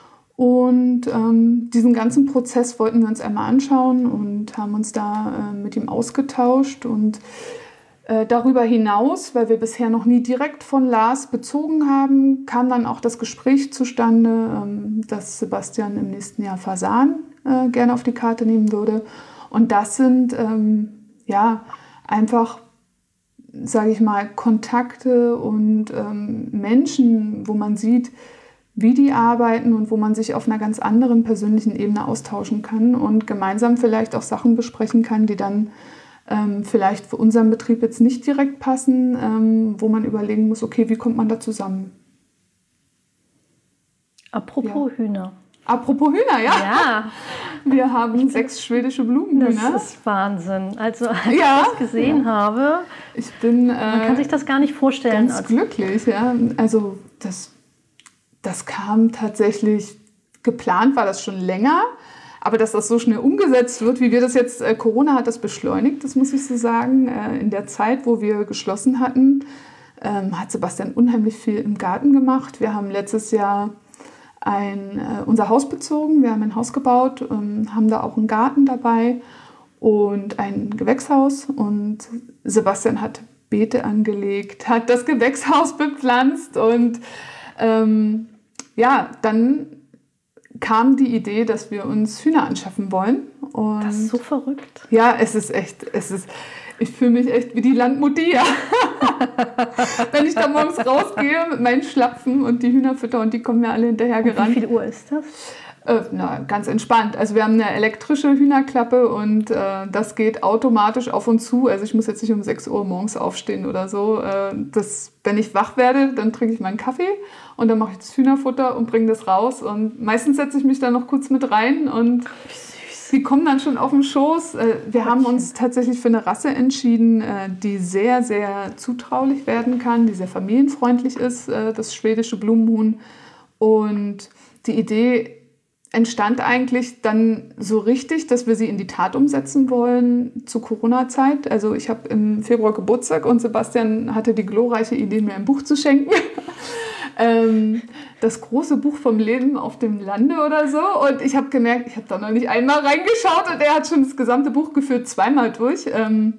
Und ähm, diesen ganzen Prozess wollten wir uns einmal anschauen und haben uns da äh, mit ihm ausgetauscht. Und äh, darüber hinaus, weil wir bisher noch nie direkt von Lars bezogen haben, kam dann auch das Gespräch zustande, ähm, dass Sebastian im nächsten Jahr Fasan äh, gerne auf die Karte nehmen würde. Und das sind ähm, ja einfach, sage ich mal, Kontakte und ähm, Menschen, wo man sieht, wie die arbeiten und wo man sich auf einer ganz anderen persönlichen Ebene austauschen kann und gemeinsam vielleicht auch Sachen besprechen kann, die dann ähm, vielleicht für unseren Betrieb jetzt nicht direkt passen, ähm, wo man überlegen muss, okay, wie kommt man da zusammen? Apropos ja. Hühner. Apropos Hühner, ja. Ja. Wir haben bin, sechs schwedische Blumenhühner. Das ist Wahnsinn. Also als ja. ich das gesehen ja. habe, ich bin, äh, man kann sich das gar nicht vorstellen. Ganz glücklich, ja. Also das, das kam tatsächlich, geplant war das schon länger, aber dass das so schnell umgesetzt wird, wie wir das jetzt, äh, Corona hat das beschleunigt, das muss ich so sagen. Äh, in der Zeit, wo wir geschlossen hatten, ähm, hat Sebastian unheimlich viel im Garten gemacht. Wir haben letztes Jahr Ein, äh, unser Haus bezogen. Wir haben ein Haus gebaut, ähm, haben da auch einen Garten dabei und ein Gewächshaus. Und Sebastian hat Beete angelegt, hat das Gewächshaus bepflanzt und ähm, ja, dann kam die Idee, dass wir uns Hühner anschaffen wollen. Und das ist so verrückt. Ja, es ist echt, es ist, ich fühle mich echt wie die Landmutti, ja. Wenn ich da morgens rausgehe mit meinen Schlapfen und die Hühner fütter und die kommen mir alle hinterher gerannt. Wie viel Uhr ist das? Äh, na, ganz entspannt. Also wir haben eine elektrische Hühnerklappe und äh, das geht automatisch auf und zu. Also ich muss jetzt nicht um sechs Uhr morgens aufstehen oder so. Äh, das, wenn ich wach werde, dann trinke ich meinen Kaffee und dann mache ich das Hühnerfutter und bringe das raus. Und meistens setze ich mich da noch kurz mit rein und sie kommen dann schon auf den Schoß. Äh, wir haben uns tatsächlich für eine Rasse entschieden, äh, die sehr, sehr zutraulich werden kann, die sehr familienfreundlich ist, äh, das schwedische Blumenhuhn. Und die Idee entstand eigentlich dann so richtig, dass wir sie in die Tat umsetzen wollen zur Corona-Zeit. Also ich habe im Februar Geburtstag und Sebastian hatte die glorreiche Idee, mir ein Buch zu schenken. ähm, das große Buch vom Leben auf dem Lande oder so. Und ich habe gemerkt, ich habe da noch nicht einmal reingeschaut und er hat schon das gesamte Buch geführt, zweimal durch. Ähm,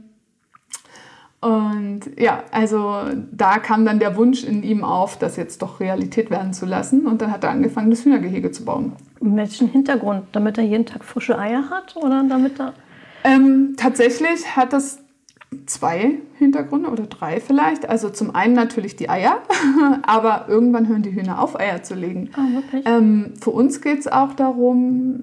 Und ja, also da kam dann der Wunsch in ihm auf, das jetzt doch Realität werden zu lassen. Und dann hat er angefangen, das Hühnergehege zu bauen. Mit welchem Hintergrund? Damit er jeden Tag frische Eier hat? Oder damit er Ähm, tatsächlich hat das zwei Hintergründe oder drei vielleicht. Also zum einen natürlich die Eier, aber irgendwann hören die Hühner auf, Eier zu legen. Ah, wirklich? Ähm, für uns geht es auch darum,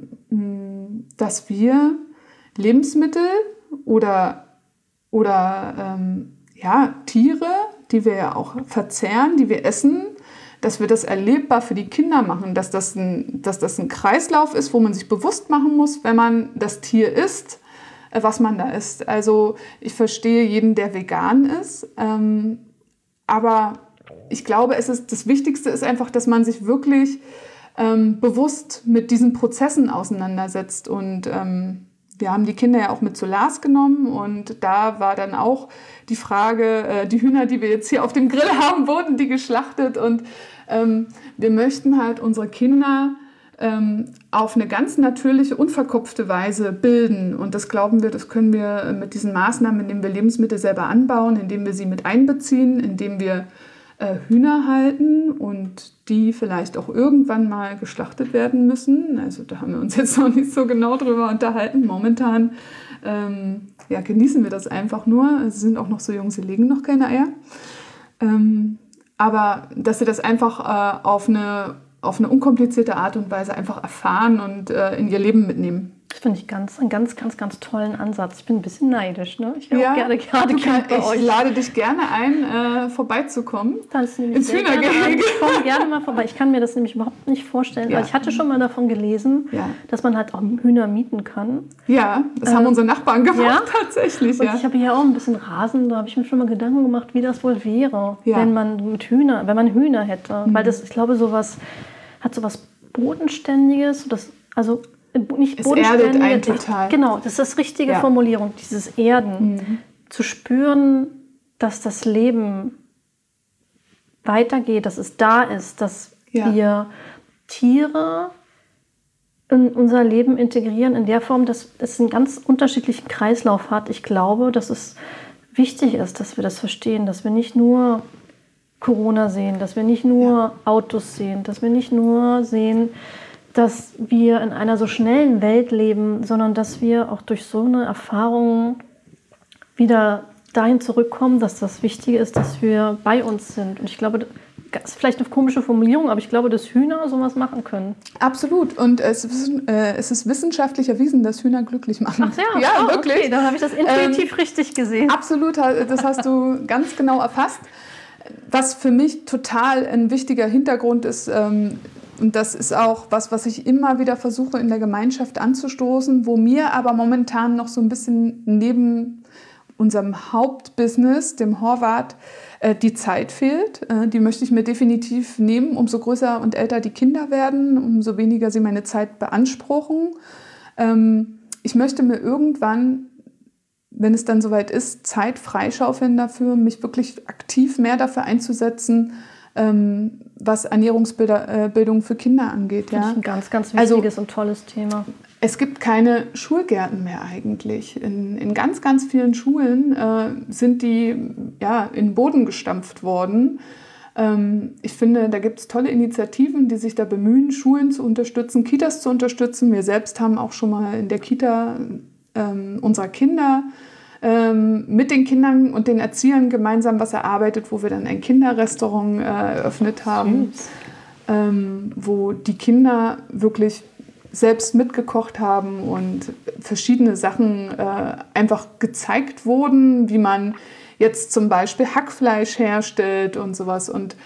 dass wir Lebensmittel oder Oder ähm, ja, Tiere, die wir ja auch verzehren, die wir essen, dass wir das erlebbar für die Kinder machen, dass das ein, dass das ein Kreislauf ist, wo man sich bewusst machen muss, wenn man das Tier isst, äh, was man da isst. Also ich verstehe jeden, der vegan ist, ähm, aber ich glaube, es ist, das Wichtigste ist einfach, dass man sich wirklich ähm, bewusst mit diesen Prozessen auseinandersetzt und ähm, wir haben die Kinder ja auch mit zu Lars genommen und da war dann auch die Frage, äh, die Hühner, die wir jetzt hier auf dem Grill haben, wurden die geschlachtet und ähm, wir möchten halt unsere Kinder ähm, auf eine ganz natürliche, unverkopfte Weise bilden und das glauben wir, das können wir mit diesen Maßnahmen, indem wir Lebensmittel selber anbauen, indem wir sie mit einbeziehen, indem wir äh, Hühner halten und die vielleicht auch irgendwann mal geschlachtet werden müssen. Also da haben wir uns jetzt noch nicht so genau drüber unterhalten. Momentan ähm, ja, genießen wir das einfach nur. Sie sind auch noch so jung, sie legen noch keine Eier. Ähm, aber dass sie das einfach äh, auf eine, auf eine unkomplizierte Art und Weise einfach erfahren und äh, in ihr Leben mitnehmen. Das finde ich ganz, einen ganz, ganz, ganz tollen Ansatz. Ich bin ein bisschen neidisch. Ne? Ich wäre ja, auch gerne gerade du kann, bei ich euch. Ich lade dich gerne ein, äh, vorbeizukommen. Das ins Hühnergehege. Ich komme gerne mal vorbei. Ich kann mir das nämlich überhaupt nicht vorstellen. Ja. Weil ich hatte schon mal davon gelesen, ja. dass man halt auch Hühner mieten kann. Ja, das ähm, haben unsere Nachbarn gemacht, ja? tatsächlich. Und ja. ich habe hier auch ein bisschen Rasen. Da habe ich mir schon mal Gedanken gemacht, wie das wohl wäre, ja. wenn man mit Hühner, wenn man Hühner hätte. Mhm. Weil das, ich glaube, sowas hat sowas Bodenständiges. Das, also nicht es erdet einen total. Genau, das ist das richtige ja. Formulierung, dieses Erden. Mhm. Zu spüren, dass das Leben weitergeht, dass es da ist, dass ja. wir Tiere in unser Leben integrieren in der Form, dass es einen ganz unterschiedlichen Kreislauf hat. Ich glaube, dass es wichtig ist, dass wir das verstehen, dass wir nicht nur Corona sehen, dass wir nicht nur ja. Autos sehen, dass wir nicht nur sehen, dass wir in einer so schnellen Welt leben, sondern dass wir auch durch so eine Erfahrung wieder dahin zurückkommen, dass das Wichtige ist, dass wir bei uns sind. Und ich glaube, das ist vielleicht eine komische Formulierung, aber ich glaube, dass Hühner sowas machen können. Absolut. Und es ist, äh, es ist wissenschaftlich erwiesen, dass Hühner glücklich machen. Ach ja, ja oh, wirklich. Okay, dann habe ich das intuitiv ähm, richtig gesehen. Absolut, das hast du ganz genau erfasst. Was für mich total ein wichtiger Hintergrund ist, ähm, und das ist auch was, was ich immer wieder versuche in der Gemeinschaft anzustoßen, wo mir aber momentan noch so ein bisschen neben unserem Hauptbusiness, dem Horvath, äh, die Zeit fehlt. Äh, die möchte ich mir definitiv nehmen. Umso größer und älter die Kinder werden, umso weniger sie meine Zeit beanspruchen. Ähm, ich möchte mir irgendwann, wenn es dann soweit ist, Zeit freischaufeln dafür, mich wirklich aktiv mehr dafür einzusetzen, was Ernährungsbildung für Kinder angeht. Das ja. ist ein ganz, ganz wichtiges also, und tolles Thema. es gibt keine Schulgärten mehr eigentlich. In, in ganz, ganz vielen Schulen äh, sind die ja, in den Boden gestampft worden. Ähm, ich finde, da gibt es tolle Initiativen, die sich da bemühen, Schulen zu unterstützen, Kitas zu unterstützen. Wir selbst haben auch schon mal in der Kita ähm, unserer Kinder ähm, mit den Kindern und den Erziehern gemeinsam was erarbeitet, wo wir dann ein Kinderrestaurant äh, eröffnet haben, ähm, wo die Kinder wirklich selbst mitgekocht haben und verschiedene Sachen äh, einfach gezeigt wurden, wie man jetzt zum Beispiel Hackfleisch herstellt und sowas. Und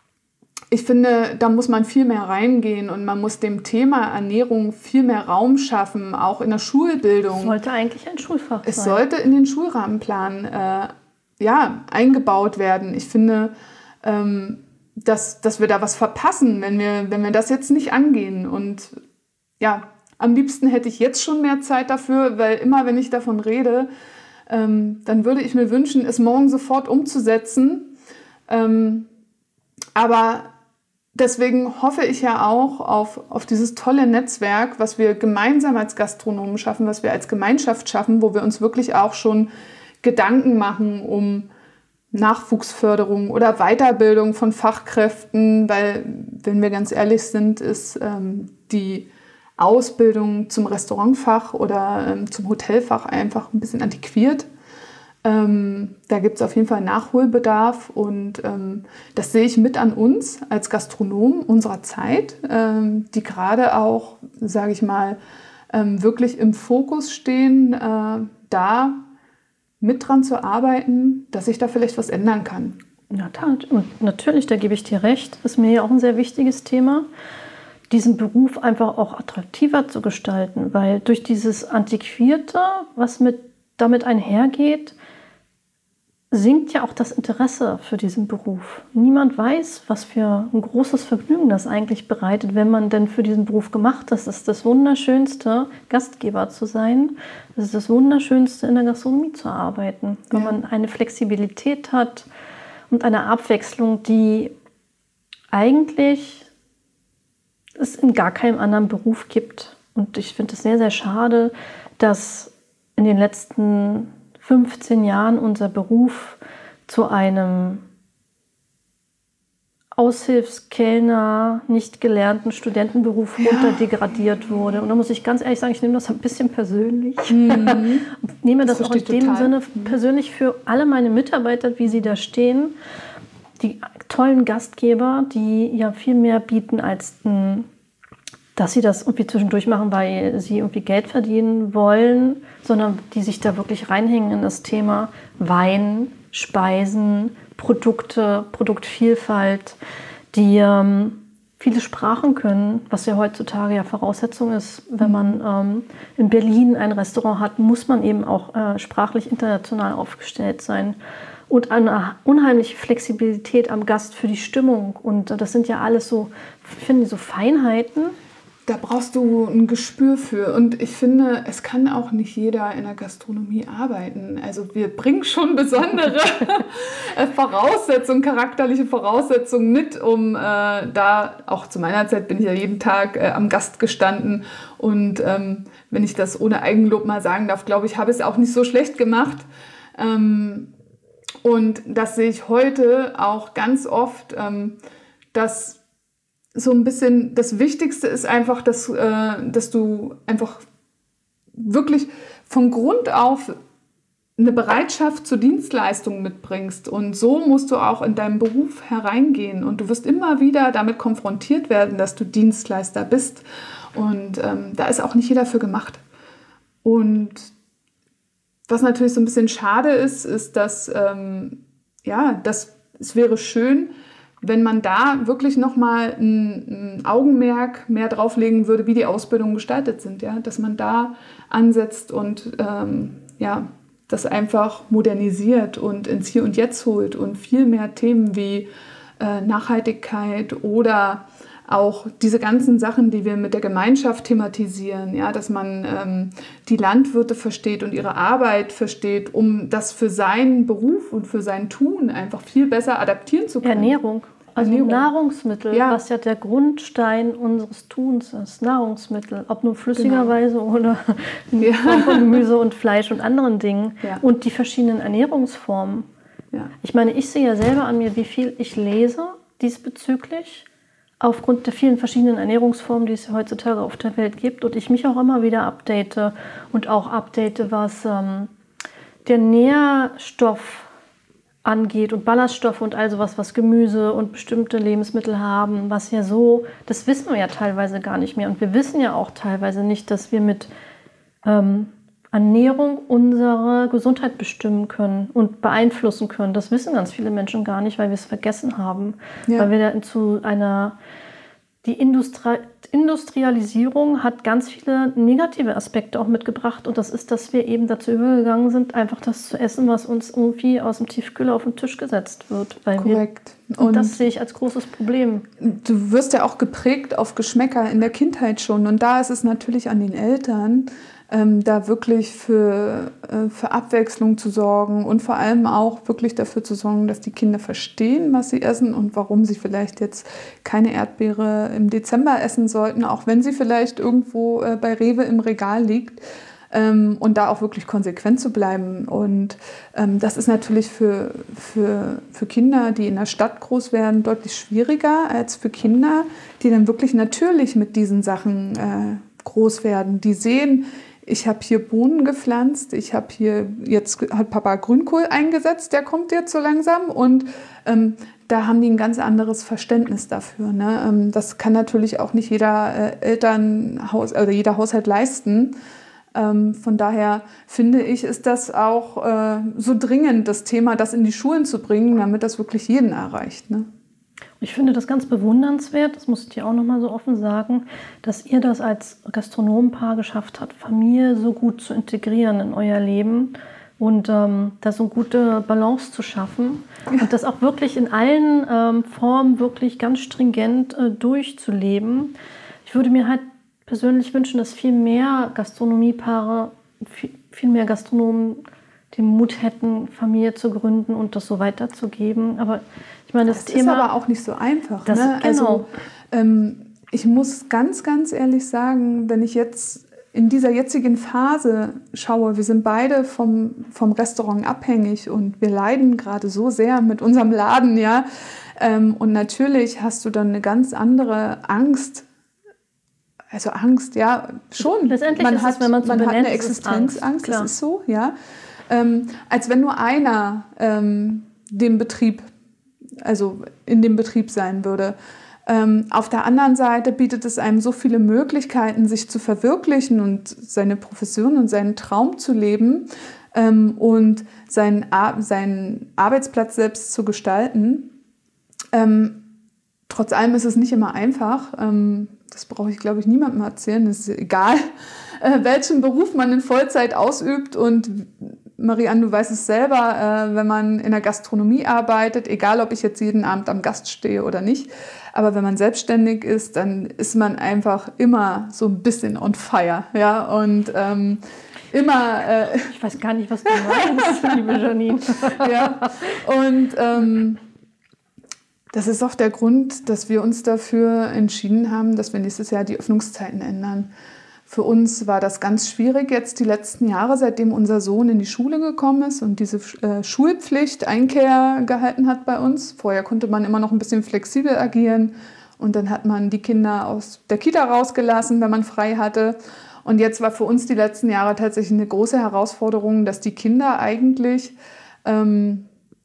ich finde, da muss man viel mehr reingehen und man muss dem Thema Ernährung viel mehr Raum schaffen, auch in der Schulbildung. Es sollte eigentlich ein Schulfach sein. Es sollte in den Schulrahmenplan äh, ja, eingebaut werden. Ich finde, ähm, dass, dass wir da was verpassen, wenn wir, wenn wir das jetzt nicht angehen. Und ja, am liebsten hätte ich jetzt schon mehr Zeit dafür, weil immer, wenn ich davon rede, ähm, dann würde ich mir wünschen, es morgen sofort umzusetzen. Ähm, aber deswegen hoffe ich ja auch auf, auf dieses tolle Netzwerk, was wir gemeinsam als Gastronomen schaffen, was wir als Gemeinschaft schaffen, wo wir uns wirklich auch schon Gedanken machen um Nachwuchsförderung oder Weiterbildung von Fachkräften, weil, wenn wir ganz ehrlich sind, ist ähm, die Ausbildung zum Restaurantfach oder ähm, zum Hotelfach einfach ein bisschen antiquiert. Ähm, da gibt es auf jeden Fall Nachholbedarf und ähm, das sehe ich mit an uns als Gastronomen unserer Zeit, ähm, die gerade auch, sage ich mal, ähm, wirklich im Fokus stehen, äh, da mit dran zu arbeiten, dass sich da vielleicht was ändern kann. Ja, und natürlich, da gebe ich dir recht, ist mir ja auch ein sehr wichtiges Thema, diesen Beruf einfach auch attraktiver zu gestalten, weil durch dieses Antiquierte, was mit, damit einhergeht, sinkt ja auch das Interesse für diesen Beruf. Niemand weiß, was für ein großes Vergnügen das eigentlich bereitet, wenn man denn für diesen Beruf gemacht ist. Es ist das Wunderschönste, Gastgeber zu sein. Es ist das Wunderschönste, in der Gastronomie zu arbeiten, weil ja. man eine Flexibilität hat und eine Abwechslung, die eigentlich es in gar keinem anderen Beruf gibt. Und ich finde es sehr, sehr schade, dass in den letzten fünfzehn Jahren unser Beruf zu einem Aushilfskellner, nicht gelernten Studentenberuf ja. runterdegradiert wurde. Und da muss ich ganz ehrlich sagen, ich nehme das ein bisschen persönlich. Mhm. nehme das, das auch in dem total. Sinne persönlich für alle meine Mitarbeiter, wie sie da stehen. Die tollen Gastgeber, die ja viel mehr bieten, als ein, dass sie das irgendwie zwischendurch machen, weil sie irgendwie Geld verdienen wollen, sondern die sich da wirklich reinhängen in das Thema Wein, Speisen, Produkte, Produktvielfalt, die ähm, viele Sprachen können, was ja heutzutage ja Voraussetzung ist. Wenn man ähm, in Berlin ein Restaurant hat, muss man eben auch äh, sprachlich international aufgestellt sein. Und eine unheimliche Flexibilität am Gast für die Stimmung. Und das sind ja alles so, ich finde, so Feinheiten. Da brauchst du ein Gespür für. Und ich finde, es kann auch nicht jeder in der Gastronomie arbeiten. Also wir bringen schon besondere Voraussetzungen, charakterliche Voraussetzungen mit, um äh, da, auch zu meiner Zeit bin ich ja jeden Tag äh, am Gast gestanden. Und ähm, wenn ich das ohne Eigenlob mal sagen darf, glaube ich, habe ich es auch nicht so schlecht gemacht. Ähm, Und das sehe ich heute auch ganz oft, ähm, dass so ein bisschen das Wichtigste ist einfach, dass, äh, dass du einfach wirklich von Grund auf eine Bereitschaft zur Dienstleistung mitbringst. Und so musst du auch in deinen Beruf hereingehen. Und du wirst immer wieder damit konfrontiert werden, dass du Dienstleister bist. Und ähm, da ist auch nicht jeder für gemacht. Und was natürlich so ein bisschen schade ist, ist, dass ähm, ja, das, es wäre schön, wenn man da wirklich nochmal ein, ein Augenmerk mehr drauflegen würde, wie die Ausbildungen gestaltet sind. Ja? Dass man da ansetzt und ähm, ja, das einfach modernisiert und ins Hier und Jetzt holt und viel mehr Themen wie äh, Nachhaltigkeit oder auch diese ganzen Sachen, die wir mit der Gemeinschaft thematisieren, ja, dass man ähm, die Landwirte versteht und ihre Arbeit versteht, um das für seinen Beruf und für sein Tun einfach viel besser adaptieren zu können. Ernährung. Also Ernährung. Nahrungsmittel, Ja. was ja der Grundstein unseres Tuns ist. Nahrungsmittel, ob nur flüssigerweise genau. oder in Ja. Form von Gemüse und Fleisch und anderen Dingen. Ja. Und die verschiedenen Ernährungsformen. Ja. Ich meine, ich sehe ja selber an mir, wie viel ich lese diesbezüglich, aufgrund der vielen verschiedenen Ernährungsformen, die es heutzutage auf der Welt gibt. Und ich mich auch immer wieder update und auch update, was ähm, der Nährstoff angeht und Ballaststoffe und all sowas, was Gemüse und bestimmte Lebensmittel haben, was ja so, das wissen wir ja teilweise gar nicht mehr. Und wir wissen ja auch teilweise nicht, dass wir mit ähm, Ernährung unsere Gesundheit bestimmen können und beeinflussen können. Das wissen ganz viele Menschen gar nicht, weil wir es vergessen haben. Ja. Weil wir da zu einer, die Industri- Industrialisierung hat ganz viele negative Aspekte auch mitgebracht. Und das ist, dass wir eben dazu übergegangen sind, einfach das zu essen, was uns irgendwie aus dem Tiefkühler auf den Tisch gesetzt wird. Weil Korrekt. Wir, und, und das sehe ich als großes Problem. Du wirst ja auch geprägt auf Geschmäcker in der Kindheit schon. Und da ist es natürlich an den Eltern, ähm, da wirklich für, äh, für Abwechslung zu sorgen und vor allem auch wirklich dafür zu sorgen, dass die Kinder verstehen, was sie essen und warum sie vielleicht jetzt keine Erdbeere im Dezember essen sollten, auch wenn sie vielleicht irgendwo äh, bei Rewe im Regal liegt. Ähm, und da auch wirklich konsequent zu bleiben. Und ähm, das ist natürlich für, für, für Kinder, die in der Stadt groß werden, deutlich schwieriger als für Kinder, die dann wirklich natürlich mit diesen Sachen äh, groß werden. Die sehen, ich habe hier Bohnen gepflanzt, ich habe hier, jetzt hat Papa Grünkohl eingesetzt, der kommt jetzt so langsam und ähm, da haben die ein ganz anderes Verständnis dafür. Ne? Ähm, das kann natürlich auch nicht jeder äh, Elternhaus oder jeder Haushalt leisten. Ähm, von daher finde ich, ist das auch äh, so dringend, das Thema, das in die Schulen zu bringen, damit das wirklich jeden erreicht. Ne? Ich finde das ganz bewundernswert, das muss ich dir auch nochmal so offen sagen, dass ihr das als Gastronomenpaar geschafft habt, Familie so gut zu integrieren in euer Leben und ähm, da so eine gute Balance zu schaffen ja. und das auch wirklich in allen ähm, Formen wirklich ganz stringent äh, durchzuleben. Ich würde mir halt persönlich wünschen, dass viel mehr Gastronomiepaare, viel, viel mehr Gastronomen den Mut hätten, Familie zu gründen und das so weiterzugeben. Aber ich meine, das, das Thema ist aber auch nicht so einfach. Das, ne? Genau. Also ähm, ich muss ganz, ganz ehrlich sagen, wenn ich jetzt in dieser jetzigen Phase schaue, wir sind beide vom, vom Restaurant abhängig und wir leiden gerade so sehr mit unserem Laden, ja. Ähm, und natürlich hast du dann eine ganz andere Angst. Also Angst, ja, schon. Letztendlich man ist hat, es, wenn man so man benennt, hat eine ist es Existenzangst, Angst, das ist so, ja. Ähm, als wenn nur einer ähm, den Betrieb, also in dem Betrieb sein würde. Ähm, auf der anderen Seite bietet es einem so viele Möglichkeiten, sich zu verwirklichen und seine Profession und seinen Traum zu leben ähm, und seinen, Ar- seinen Arbeitsplatz selbst zu gestalten. Ähm, trotz allem ist es nicht immer einfach. Ähm, das brauche ich, glaube ich, niemandem erzählen. Es ist egal, äh, welchen Beruf man in Vollzeit ausübt. Und Marianne, du weißt es selber, äh, wenn man in der Gastronomie arbeitet, egal ob ich jetzt jeden Abend am Gast stehe oder nicht, aber wenn man selbstständig ist, dann ist man einfach immer so ein bisschen on fire. Ja? Und ähm, immer... Äh, ich weiß gar nicht, was du meinst, liebe Janine. ja, und... Ähm, das ist auch der Grund, dass wir uns dafür entschieden haben, dass wir nächstes Jahr die Öffnungszeiten ändern. Für uns war das ganz schwierig jetzt die letzten Jahre, seitdem unser Sohn in die Schule gekommen ist und diese äh, Schulpflicht Einkehr gehalten hat bei uns. Vorher konnte man immer noch ein bisschen flexibel agieren und dann hat man die Kinder aus der Kita rausgelassen, wenn man frei hatte. Und jetzt war für uns die letzten Jahre tatsächlich eine große Herausforderung, dass die Kinder eigentlich... Ähm,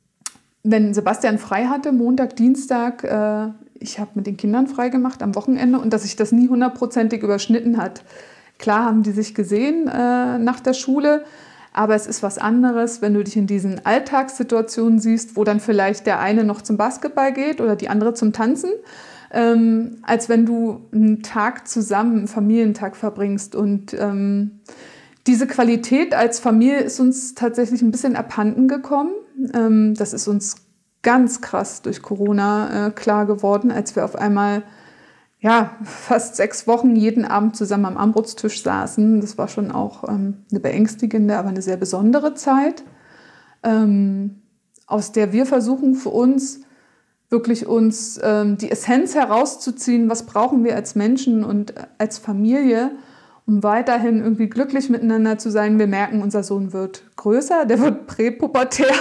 Wenn Sebastian frei hatte, Montag, Dienstag, äh, ich habe mit den Kindern frei gemacht am Wochenende und dass sich das nie hundertprozentig überschnitten hat. Klar haben die sich gesehen äh, nach der Schule, aber es ist was anderes, wenn du dich in diesen Alltagssituationen siehst, wo dann vielleicht der eine noch zum Basketball geht oder die andere zum Tanzen, ähm, als wenn du einen Tag zusammen, einen Familientag verbringst. Und ähm, diese Qualität als Familie ist uns tatsächlich ein bisschen abhanden gekommen. Das ist uns ganz krass durch Corona äh, klar geworden, als wir auf einmal ja, fast sechs Wochen jeden Abend zusammen am Abendbrotstisch saßen. Das war schon auch ähm, eine beängstigende, aber eine sehr besondere Zeit, ähm, aus der wir versuchen für uns wirklich uns ähm, die Essenz herauszuziehen, was brauchen wir als Menschen und als Familie, um weiterhin irgendwie glücklich miteinander zu sein. Wir merken, unser Sohn wird größer, der wird präpubertär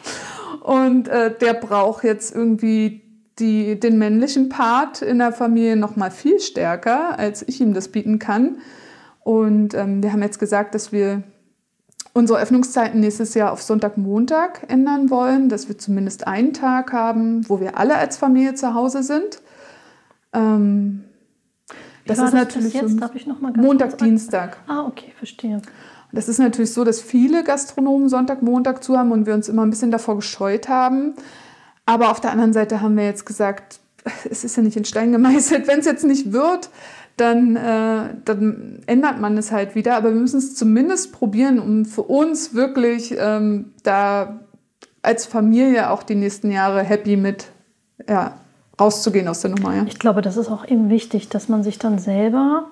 und äh, der braucht jetzt irgendwie die, den männlichen Part in der Familie noch mal viel stärker, als ich ihm das bieten kann. Und ähm, wir haben jetzt gesagt, dass wir unsere Öffnungszeiten nächstes Jahr auf Sonntag, Montag ändern wollen, dass wir zumindest einen Tag haben, wo wir alle als Familie zu Hause sind. Ähm, das ist das natürlich jetzt? so Darf ich noch mal ganz Montag, kurz Dienstag. Ah, okay, verstehe. Das ist natürlich so, dass viele Gastronomen Sonntag, Montag zu haben und wir uns immer ein bisschen davor gescheut haben. Aber auf der anderen Seite haben wir jetzt gesagt, es ist ja nicht in Stein gemeißelt. Wenn es jetzt nicht wird, Dann, äh, dann ändert man es halt wieder. Aber wir müssen es zumindest probieren, um für uns wirklich ähm, da als Familie auch die nächsten Jahre happy mit ja, rauszugehen aus der Nummer. Ja. Ich glaube, das ist auch eben wichtig, dass man sich dann selber,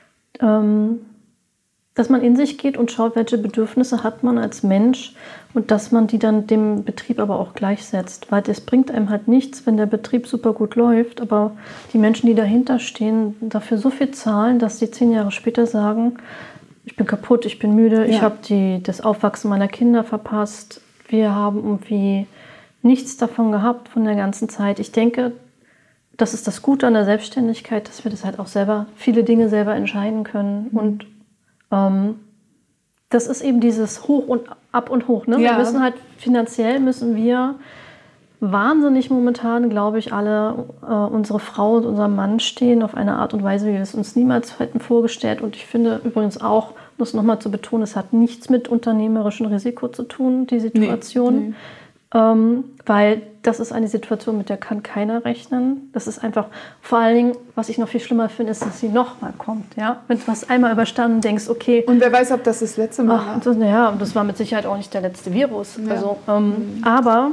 ähm, dass man in sich geht und schaut, welche Bedürfnisse hat man als Mensch und dass man die dann dem Betrieb aber auch gleichsetzt. Weil es bringt einem halt nichts, wenn der Betrieb super gut läuft, aber die Menschen, die dahinter stehen, dafür so viel zahlen, dass sie zehn Jahre später sagen, ich bin kaputt, ich bin müde, ja. ich habe das Aufwachsen meiner Kinder verpasst, wir haben irgendwie nichts davon gehabt von der ganzen Zeit. Ich denke, das ist das Gute an der Selbstständigkeit, dass wir das halt auch selber, viele Dinge selber entscheiden können mhm. und ähm, das ist eben dieses Hoch und Ab und Hoch. Ne? Ja. Wir müssen halt, finanziell müssen wir wahnsinnig momentan, glaube ich, alle äh, unsere Frau und unser Mann stehen auf eine Art und Weise, wie wir es uns niemals hätten vorgestellt. Und ich finde übrigens auch, um das nochmal zu betonen, es hat nichts mit unternehmerischem Risiko zu tun, die Situation. Nee, nee. Ähm, weil das ist eine Situation, mit der kann keiner rechnen. Das ist einfach, vor allen Dingen, was ich noch viel schlimmer finde, ist, dass sie nochmal kommt. Ja? Wenn du was einmal überstanden denkst, okay. Und wer weiß, ob das das letzte Mal war. Das, ja, und das war mit Sicherheit auch nicht der letzte Virus. Ja. Also, ähm, mhm. Aber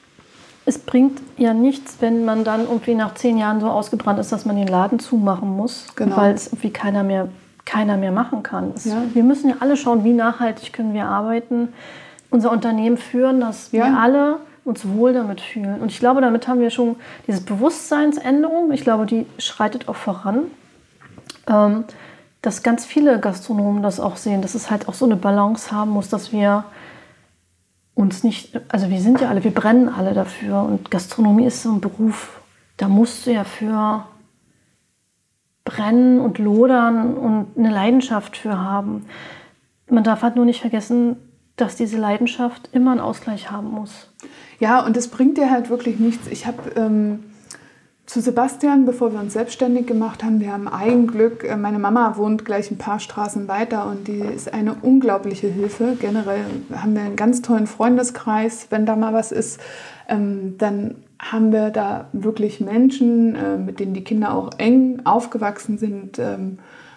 es bringt ja nichts, wenn man dann irgendwie nach zehn Jahren so ausgebrannt ist, dass man den Laden zumachen muss, genau. weil es irgendwie keiner mehr, keiner mehr machen kann. Es, ja. Wir müssen ja alle schauen, wie nachhaltig können wir arbeiten, unser Unternehmen führen, dass ja. wir alle uns wohl damit fühlen. Und ich glaube, damit haben wir schon diese Bewusstseinsänderung, ich glaube, die schreitet auch voran, ähm, dass ganz viele Gastronomen das auch sehen, dass es halt auch so eine Balance haben muss, dass wir uns nicht, also wir sind ja alle, wir brennen alle dafür und Gastronomie ist so ein Beruf, da musst du ja für brennen und lodern und eine Leidenschaft für haben. Man darf halt nur nicht vergessen, dass diese Leidenschaft immer einen Ausgleich haben muss. Ja, und es bringt dir halt wirklich nichts. Ich habe ähm, zu Sebastian, bevor wir uns selbstständig gemacht haben, wir haben ein Glück, äh, meine Mama wohnt gleich ein paar Straßen weiter und die ist eine unglaubliche Hilfe. Generell haben wir einen ganz tollen Freundeskreis. Wenn da mal was ist, ähm, dann haben wir da wirklich Menschen, äh, mit denen die Kinder auch eng aufgewachsen sind, ähm,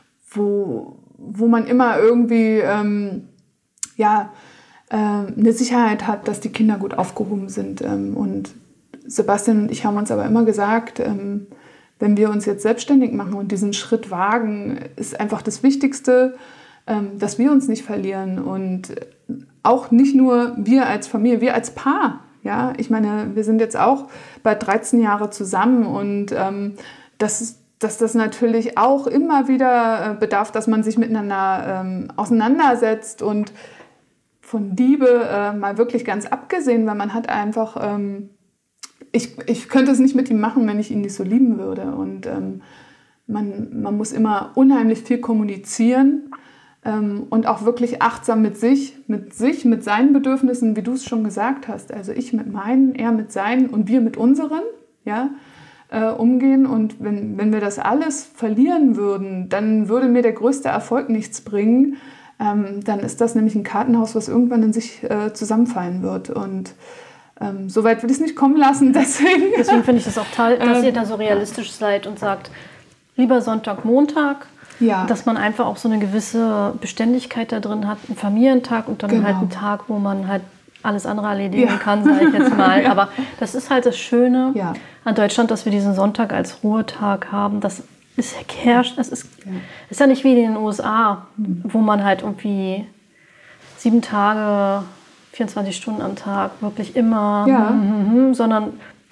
wo, wo man immer irgendwie ähm, ja, äh, eine Sicherheit hat, dass die Kinder gut aufgehoben sind. Ähm, und Sebastian und ich haben uns aber immer gesagt, ähm, wenn wir uns jetzt selbstständig machen und diesen Schritt wagen, ist einfach das Wichtigste, ähm, dass wir uns nicht verlieren. Und auch nicht nur wir als Familie, wir als Paar. Ja? Ich meine, wir sind jetzt auch bald dreizehn Jahre zusammen und ähm, das ist dass das natürlich auch immer wieder bedarf, dass man sich miteinander ähm, auseinandersetzt und von Liebe äh, mal wirklich ganz abgesehen, weil man hat einfach, ähm, ich, ich könnte es nicht mit ihm machen, wenn ich ihn nicht so lieben würde. Und ähm, man, man muss immer unheimlich viel kommunizieren ähm, und auch wirklich achtsam mit sich, mit sich, mit seinen Bedürfnissen, wie du es schon gesagt hast. Also ich mit meinen, er mit seinen und wir mit unseren, ja, äh, umgehen. Und wenn, wenn wir das alles verlieren würden, dann würde mir der größte Erfolg nichts bringen. Ähm, dann ist das nämlich ein Kartenhaus, was irgendwann in sich äh, zusammenfallen wird. Und ähm, so weit will ich es nicht kommen lassen. Deswegen, deswegen finde ich das auch toll, dass ihr da so realistisch seid und sagt, lieber Sonntag, Montag, ja. dass man einfach auch so eine gewisse Beständigkeit da drin hat, einen Familientag und dann genau. halt einen Tag, wo man halt alles andere erledigen ja. kann, sage ich jetzt mal. ja. Aber das ist halt das Schöne ja. an Deutschland, dass wir diesen Sonntag als Ruhetag haben. Das Es herrscht, es ist, ja. ist ja nicht wie in den U S A, mhm. wo man halt irgendwie sieben Tage, vierundzwanzig Stunden am Tag wirklich immer, ja. mm, mm, mm, sondern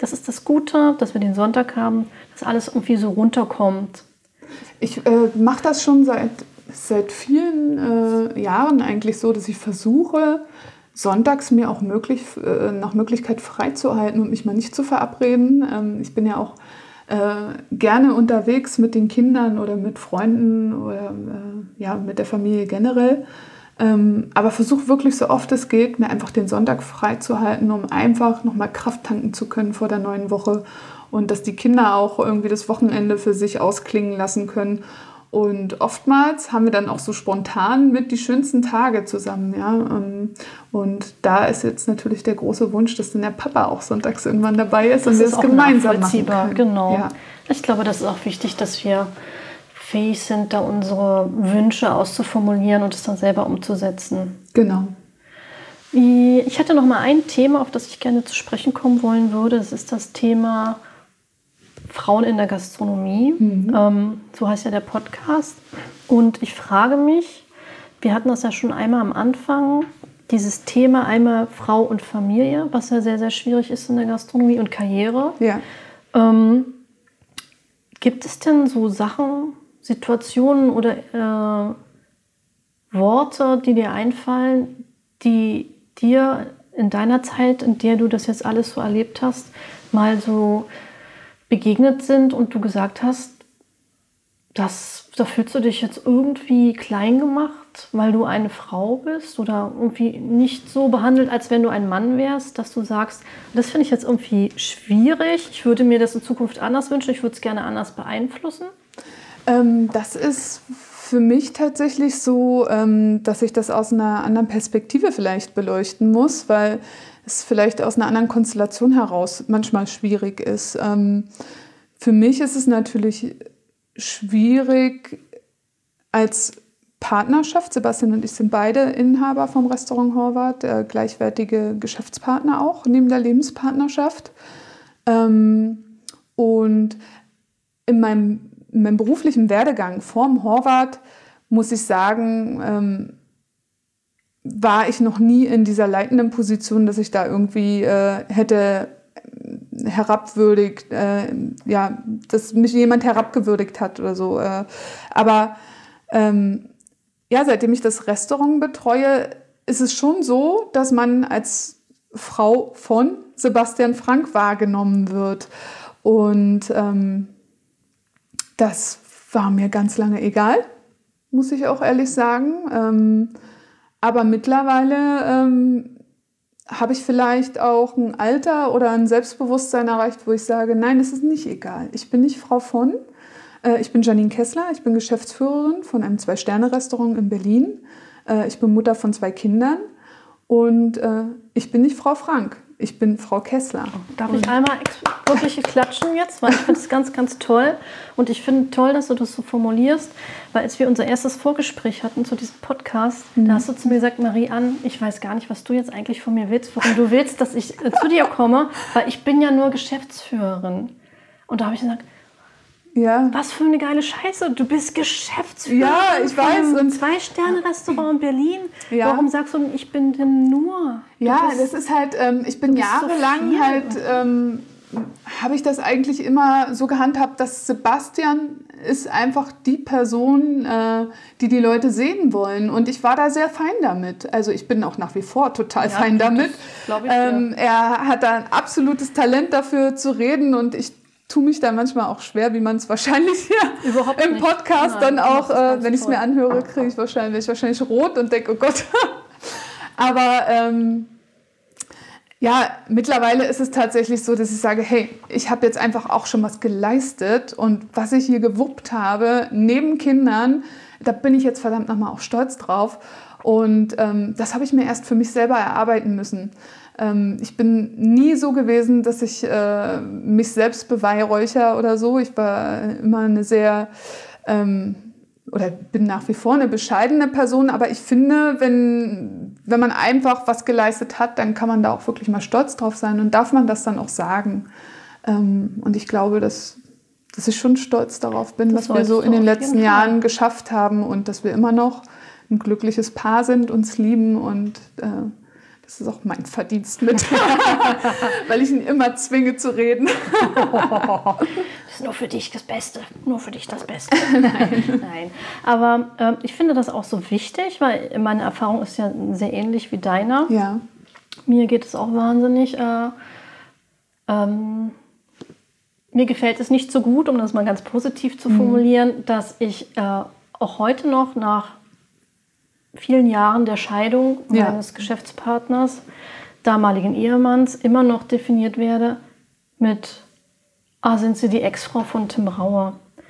das ist das Gute, dass wir den Sonntag haben, dass alles irgendwie so runterkommt. Ich äh, mache das schon seit, seit vielen äh, Jahren eigentlich so, dass ich versuche, sonntags mir auch möglich, äh, nach Möglichkeit freizuhalten und mich mal nicht zu verabreden. Ähm, ich bin ja auch äh, gerne unterwegs mit den Kindern oder mit Freunden oder äh, ja, mit der Familie generell. Ähm, aber versuche wirklich so oft es geht, mir einfach den Sonntag freizuhalten, um einfach nochmal Kraft tanken zu können vor der neuen Woche und dass die Kinder auch irgendwie das Wochenende für sich ausklingen lassen können. Und oftmals haben wir dann auch so spontan mit die schönsten Tage zusammen. Ja? Und da ist jetzt natürlich der große Wunsch, dass dann der Papa auch sonntags irgendwann dabei ist das und wir es es gemeinsam machen können. Genau. Ja. Ich glaube, das ist auch wichtig, dass wir fähig sind, da unsere Wünsche auszuformulieren und es dann selber umzusetzen. Genau. Ich hätte noch mal ein Thema, auf das ich gerne zu sprechen kommen wollen würde. Das ist das Thema Frauen in der Gastronomie. Mhm. Ähm, so heißt ja der Podcast. Und ich frage mich, wir hatten das ja schon einmal am Anfang, dieses Thema einmal Frau und Familie, was ja sehr, sehr schwierig ist in der Gastronomie und Karriere. Ja. Ähm, gibt es denn so Sachen, Situationen oder äh, Worte, die dir einfallen, die dir in deiner Zeit, in der du das jetzt alles so erlebt hast, mal so begegnet sind und du gesagt hast, das, da fühlst du dich jetzt irgendwie klein gemacht, weil du eine Frau bist oder irgendwie nicht so behandelt, als wenn du ein Mann wärst, dass du sagst, das finde ich jetzt irgendwie schwierig, ich würde mir das in Zukunft anders wünschen, ich würde es gerne anders beeinflussen? Ähm, das ist für mich tatsächlich so, ähm, dass ich das aus einer anderen Perspektive vielleicht beleuchten muss, weil es vielleicht aus einer anderen Konstellation heraus manchmal schwierig ist. Ähm, für mich ist es natürlich schwierig als Partnerschaft. Sebastian und ich sind beide Inhaber vom Restaurant Horvath, äh, gleichwertige Geschäftspartner auch neben der Lebenspartnerschaft. Ähm, und in meinem, in meinem beruflichen Werdegang vorm Horvath muss ich sagen, ähm, war ich noch nie in dieser leitenden Position, dass ich da irgendwie äh, hätte herabwürdigt, äh, ja, dass mich jemand herabgewürdigt hat oder so. Äh, aber ähm, ja, seitdem ich das Restaurant betreue, ist es schon so, dass man als Frau von Sebastian Frank wahrgenommen wird. Und ähm, das war mir ganz lange egal, muss ich auch ehrlich sagen. Ähm, aber mittlerweile ähm, habe ich vielleicht auch ein Alter oder ein Selbstbewusstsein erreicht, wo ich sage, nein, es ist nicht egal. Ich bin nicht Frau von. Äh, ich bin Janine Kessler, ich bin Geschäftsführerin von einem Zwei-Sterne-Restaurant in Berlin. Äh, ich bin Mutter von zwei Kindern und äh, ich bin nicht Frau Frank. Ich bin Frau Kessler. Darf ich einmal wirklich klatschen jetzt? Weil ich finde es ganz, ganz toll. Und ich finde toll, dass du das so formulierst. Weil als wir unser erstes Vorgespräch hatten zu diesem Podcast, mhm. da hast du zu mir gesagt, Marie-Anne, ich weiß gar nicht, was du jetzt eigentlich von mir willst. Warum du willst, dass ich äh, zu dir komme. Weil ich bin ja nur Geschäftsführerin. Und da habe ich gesagt, ja. Was für eine geile Scheiße. Du bist Geschäftsführerin ja, ich von weiß. einem Und Zwei-Sterne-Restaurant in Berlin. Ja. Warum sagst du, ich bin denn nur? Ja, das ist halt, ähm, ich bin jahrelang so halt, ähm, habe ich das eigentlich immer so gehandhabt, dass Sebastian ist einfach die Person, äh, die die Leute sehen wollen. Und ich war da sehr fein damit. Also ich bin auch nach wie vor total ja, fein damit. Das, ich, ähm, ja. Er hat da ein absolutes Talent dafür zu reden und ich tue mich da manchmal auch schwer, wie man es wahrscheinlich hier Überhaupt im nicht. Podcast Nein, dann auch, äh, wenn ich es toll. mir anhöre, kriege ich wahrscheinlich, wahrscheinlich rot und denke, oh Gott. Aber ähm, ja, mittlerweile ist es tatsächlich so, dass ich sage, hey, ich habe jetzt einfach auch schon was geleistet und was ich hier gewuppt habe, neben Kindern, da bin ich jetzt verdammt nochmal auch stolz drauf. Und ähm, das habe ich mir erst für mich selber erarbeiten müssen. Ähm, ich bin nie so gewesen, dass ich äh, mich selbst beweihräucher oder so. Ich war immer eine sehr, ähm, oder bin nach wie vor eine bescheidene Person. Aber ich finde, wenn, wenn man einfach was geleistet hat, dann kann man da auch wirklich mal stolz drauf sein und darf man das dann auch sagen. Ähm, und ich glaube, dass, dass ich schon stolz darauf bin, das was wir so in den letzten Jahren geschafft haben und dass wir immer noch ein glückliches Paar sind, uns lieben und äh, Das ist auch mein Verdienst mit, weil ich ihn immer zwinge zu reden. Das ist nur für dich das Beste, nur für dich das Beste. Nein, nein. Aber ähm, ich finde das auch so wichtig, weil meine Erfahrung ist ja sehr ähnlich wie deiner. Ja. Mir geht es auch wahnsinnig. Äh, ähm, mir gefällt es nicht so gut, um das mal ganz positiv zu formulieren, mhm. dass ich äh, auch heute noch nach vielen Jahren der Scheidung ja. meines Geschäftspartners, damaligen Ehemanns, immer noch definiert werde mit, ah, sind Sie die Ex-Frau von Tim Raue?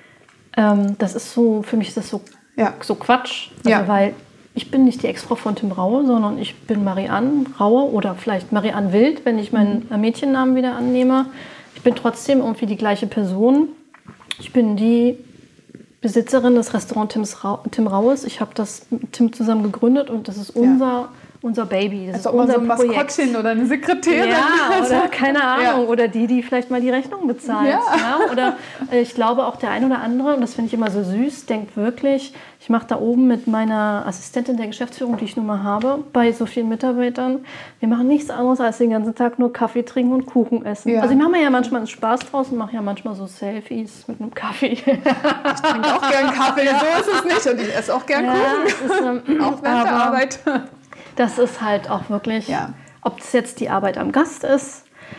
Ähm, das ist so, für mich ist das so, ja. so Quatsch, also ja. weil ich bin nicht die Ex-Frau von Tim Raue, sondern ich bin Marianne Raue oder vielleicht Marianne Wild, wenn ich meinen mhm. Mädchennamen wieder annehme. Ich bin trotzdem irgendwie die gleiche Person. Ich bin die Besitzerin des Restaurants Tims Ra- Tim Raues. Ich habe das mit Tim zusammen gegründet und das ist unser, ja. unser Baby. Das also ist unser so ein Projekt. Maskottchen oder eine Sekretärin. Ja, oder keine Ahnung. Ja. Oder die, die vielleicht mal die Rechnung bezahlt. Ja. Ja? Oder äh, ich glaube auch der ein oder andere, und das finde ich immer so süß, denkt wirklich, ich mache da oben mit meiner Assistentin der Geschäftsführung, die ich nun mal habe, bei so vielen Mitarbeitern, wir machen nichts anderes als den ganzen Tag nur Kaffee trinken und Kuchen essen. Ja. Also ich mache mir ja manchmal einen Spaß draus und mache ja manchmal so Selfies mit einem Kaffee. Ich trinke auch gern Kaffee, so ist es nicht. Und ich esse auch gern ja, Kuchen. Ist, ähm, auch während der Arbeit. Das ist halt auch wirklich, ja. ob es jetzt die Arbeit am Gast ist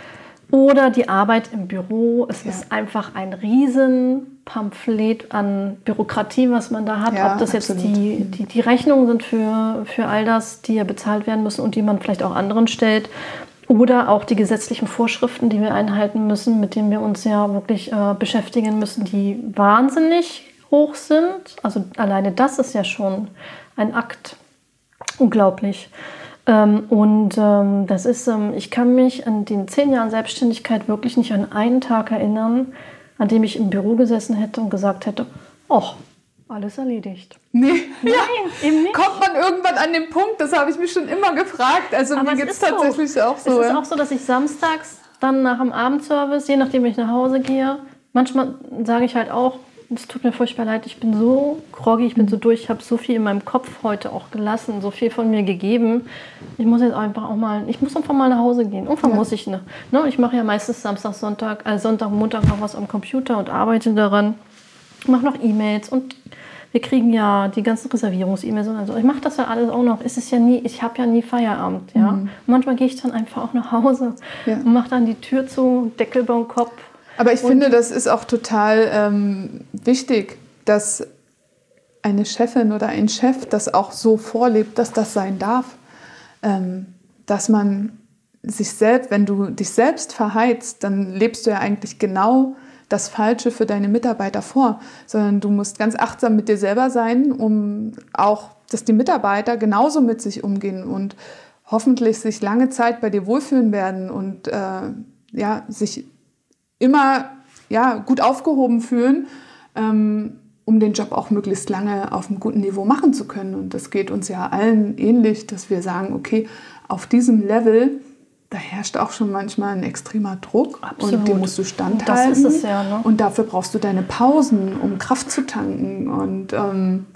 oder die Arbeit im Büro. Es ja. ist einfach ein Riesenpamphlet an Bürokratie, was man da hat. Ja, ob das absolut. jetzt die, die, die Rechnungen sind für, für all das, die ja bezahlt werden müssen und die man vielleicht auch anderen stellt. Oder auch die gesetzlichen Vorschriften, die wir einhalten müssen, mit denen wir uns ja wirklich äh, beschäftigen müssen, die wahnsinnig hoch sind. Also alleine das ist ja schon ein Akt. Unglaublich. Ähm, und ähm, das ist, ähm, ich kann mich an den zehn Jahren Selbstständigkeit wirklich nicht an einen Tag erinnern, an dem ich im Büro gesessen hätte und gesagt hätte, ach, alles erledigt. Nee. Nein, ja. eben nicht. Kommt man irgendwann an den Punkt, das habe ich mich schon immer gefragt. Also Aber mir geht es tatsächlich so. auch so. Es ist ja. auch so, dass ich samstags dann nach dem Abendservice, je nachdem, wie ich nach Hause gehe, manchmal sage ich halt auch, es tut mir furchtbar leid, ich bin so groggy, ich bin so durch, ich habe so viel in meinem Kopf heute auch gelassen, so viel von mir gegeben. Ich muss jetzt einfach auch mal, ich muss einfach mal nach Hause gehen. Irgendwann ja. muss ich, ne? ne? Ich mache ja meistens Samstag, Sonntag, äh, Sonntag, Montag noch was am Computer und arbeite daran. Ich mache noch E-Mails und wir kriegen ja die ganzen Reservierungs-E-Mails und so. Ich mache das ja alles auch noch. Es ist ja nie, ich habe ja nie Feierabend, ja. Mhm. Manchmal gehe ich dann einfach auch nach Hause ja. und mache dann die Tür zu, Deckel beim Kopf. Aber ich und finde, das ist auch total ähm, wichtig, dass eine Chefin oder ein Chef das auch so vorlebt, dass das sein darf. Ähm, dass man sich selbst, wenn du dich selbst verheizt, dann lebst du ja eigentlich genau das Falsche für deine Mitarbeiter vor. Sondern du musst ganz achtsam mit dir selber sein, um auch, dass die Mitarbeiter genauso mit sich umgehen und hoffentlich sich lange Zeit bei dir wohlfühlen werden und äh, ja, sich immer ja, gut aufgehoben fühlen, ähm, um den Job auch möglichst lange auf einem guten Niveau machen zu können. Und das geht uns ja allen ähnlich, dass wir sagen, okay, auf diesem Level, da herrscht auch schon manchmal ein extremer Druck. Absolut. Und dem musst du standhalten. Das ist es ja, ne? Und dafür brauchst du deine Pausen, um Kraft zu tanken. Und ähm,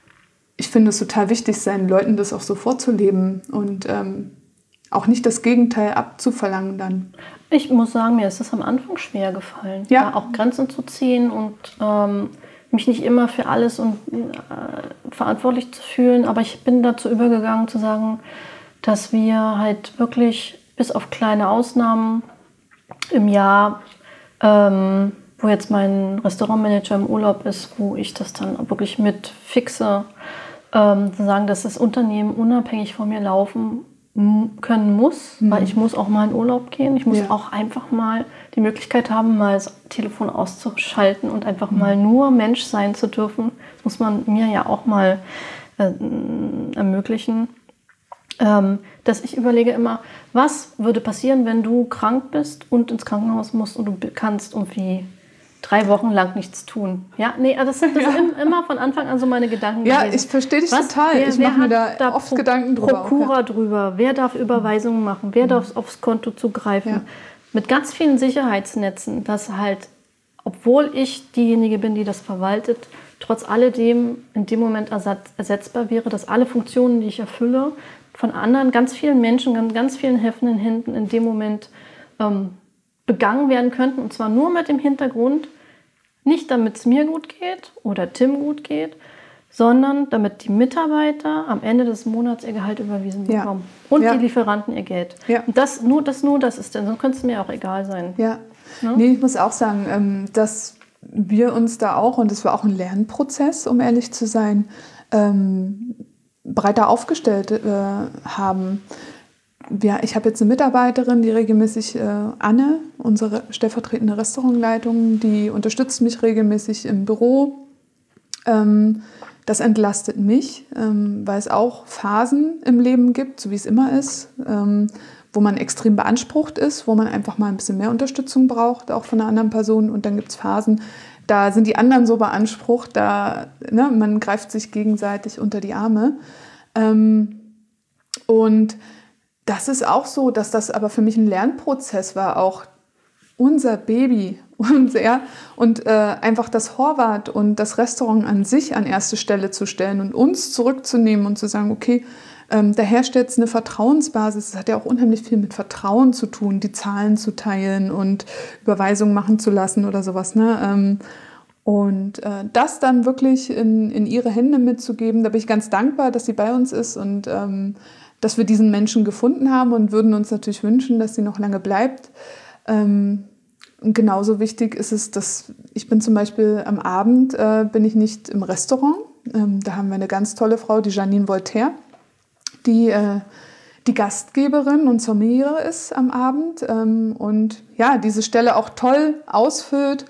ich finde es total wichtig, seinen Leuten das auch so vorzuleben und ähm, auch nicht das Gegenteil abzuverlangen dann. Ich muss sagen, mir ist es am Anfang schwer gefallen, ja. da auch Grenzen zu ziehen und ähm, mich nicht immer für alles und, äh, verantwortlich zu fühlen. Aber ich bin dazu übergegangen zu sagen, dass wir halt wirklich bis auf kleine Ausnahmen im Jahr, ähm, wo jetzt mein Restaurantmanager im Urlaub ist, wo ich das dann wirklich mit fixe, ähm, zu sagen, dass das Unternehmen unabhängig von mir laufen können muss, mhm. weil ich muss auch mal in Urlaub gehen. Ich muss ja. auch einfach mal die Möglichkeit haben, mal das Telefon auszuschalten und einfach mhm. mal nur Mensch sein zu dürfen. Das muss man mir ja auch mal äh, ermöglichen. Ähm, dass ich überlege immer, was würde passieren, wenn du krank bist und ins Krankenhaus musst und du kannst irgendwie drei Wochen lang nichts tun. Ja, nee, das sind, das ja. sind immer von Anfang an so meine Gedanken Ja, gewesen. ich verstehe dich Was, total. Wer, ich wer mache mir da, da oft Pro, Gedanken drüber. Prokura auch, ja. drüber, wer darf Überweisungen machen, wer mhm. darf aufs Konto zugreifen. Ja. Mit ganz vielen Sicherheitsnetzen, dass halt, obwohl ich diejenige bin, die das verwaltet, trotz alledem in dem Moment ersatz, ersetzbar wäre, dass alle Funktionen, die ich erfülle, von anderen, ganz vielen Menschen, ganz, ganz vielen helfenden Händen in dem Moment ähm, begangen werden könnten. Und zwar nur mit dem Hintergrund, nicht damit es mir gut geht oder Tim gut geht, sondern damit die Mitarbeiter am Ende des Monats ihr Gehalt überwiesen Ja. bekommen. Und Ja. die Lieferanten ihr Geld. Ja. Und das nur, das nur das ist denn, sonst könnte es mir auch egal sein. Ja, Ne? nee, ich muss auch sagen, ähm, dass wir uns da auch, und das war auch ein Lernprozess, um ehrlich zu sein, ähm, breiter aufgestellt äh, haben. Ja, ich habe jetzt eine Mitarbeiterin, die regelmäßig, äh, Anne, unsere stellvertretende Restaurantleitung, die unterstützt mich regelmäßig im Büro. Ähm, das entlastet mich, ähm, weil es auch Phasen im Leben gibt, so wie es immer ist, ähm, wo man extrem beansprucht ist, wo man einfach mal ein bisschen mehr Unterstützung braucht, auch von einer anderen Person. Und dann gibt es Phasen, da sind die anderen so beansprucht, da, ne, man greift sich gegenseitig unter die Arme. Ähm, und das ist auch so, dass das aber für mich ein Lernprozess war, auch unser Baby und, ja, und äh, einfach das Horvath und das Restaurant an sich an erste Stelle zu stellen und uns zurückzunehmen und zu sagen, okay, ähm, da herrscht jetzt eine Vertrauensbasis. Das hat ja auch unheimlich viel mit Vertrauen zu tun, die Zahlen zu teilen und Überweisungen machen zu lassen oder sowas, ne? Ähm, und äh, das dann wirklich in, in ihre Hände mitzugeben, da bin ich ganz dankbar, dass sie bei uns ist und ähm, dass wir diesen Menschen gefunden haben und würden uns natürlich wünschen, dass sie noch lange bleibt. Ähm, und genauso wichtig ist es, dass ich bin zum Beispiel am Abend, äh, bin ich nicht im Restaurant. Ähm, da haben wir eine ganz tolle Frau, die Janine Voltaire, die äh, die Gastgeberin und Sommeliere ist am Abend ähm, und ja, diese Stelle auch toll ausfüllt.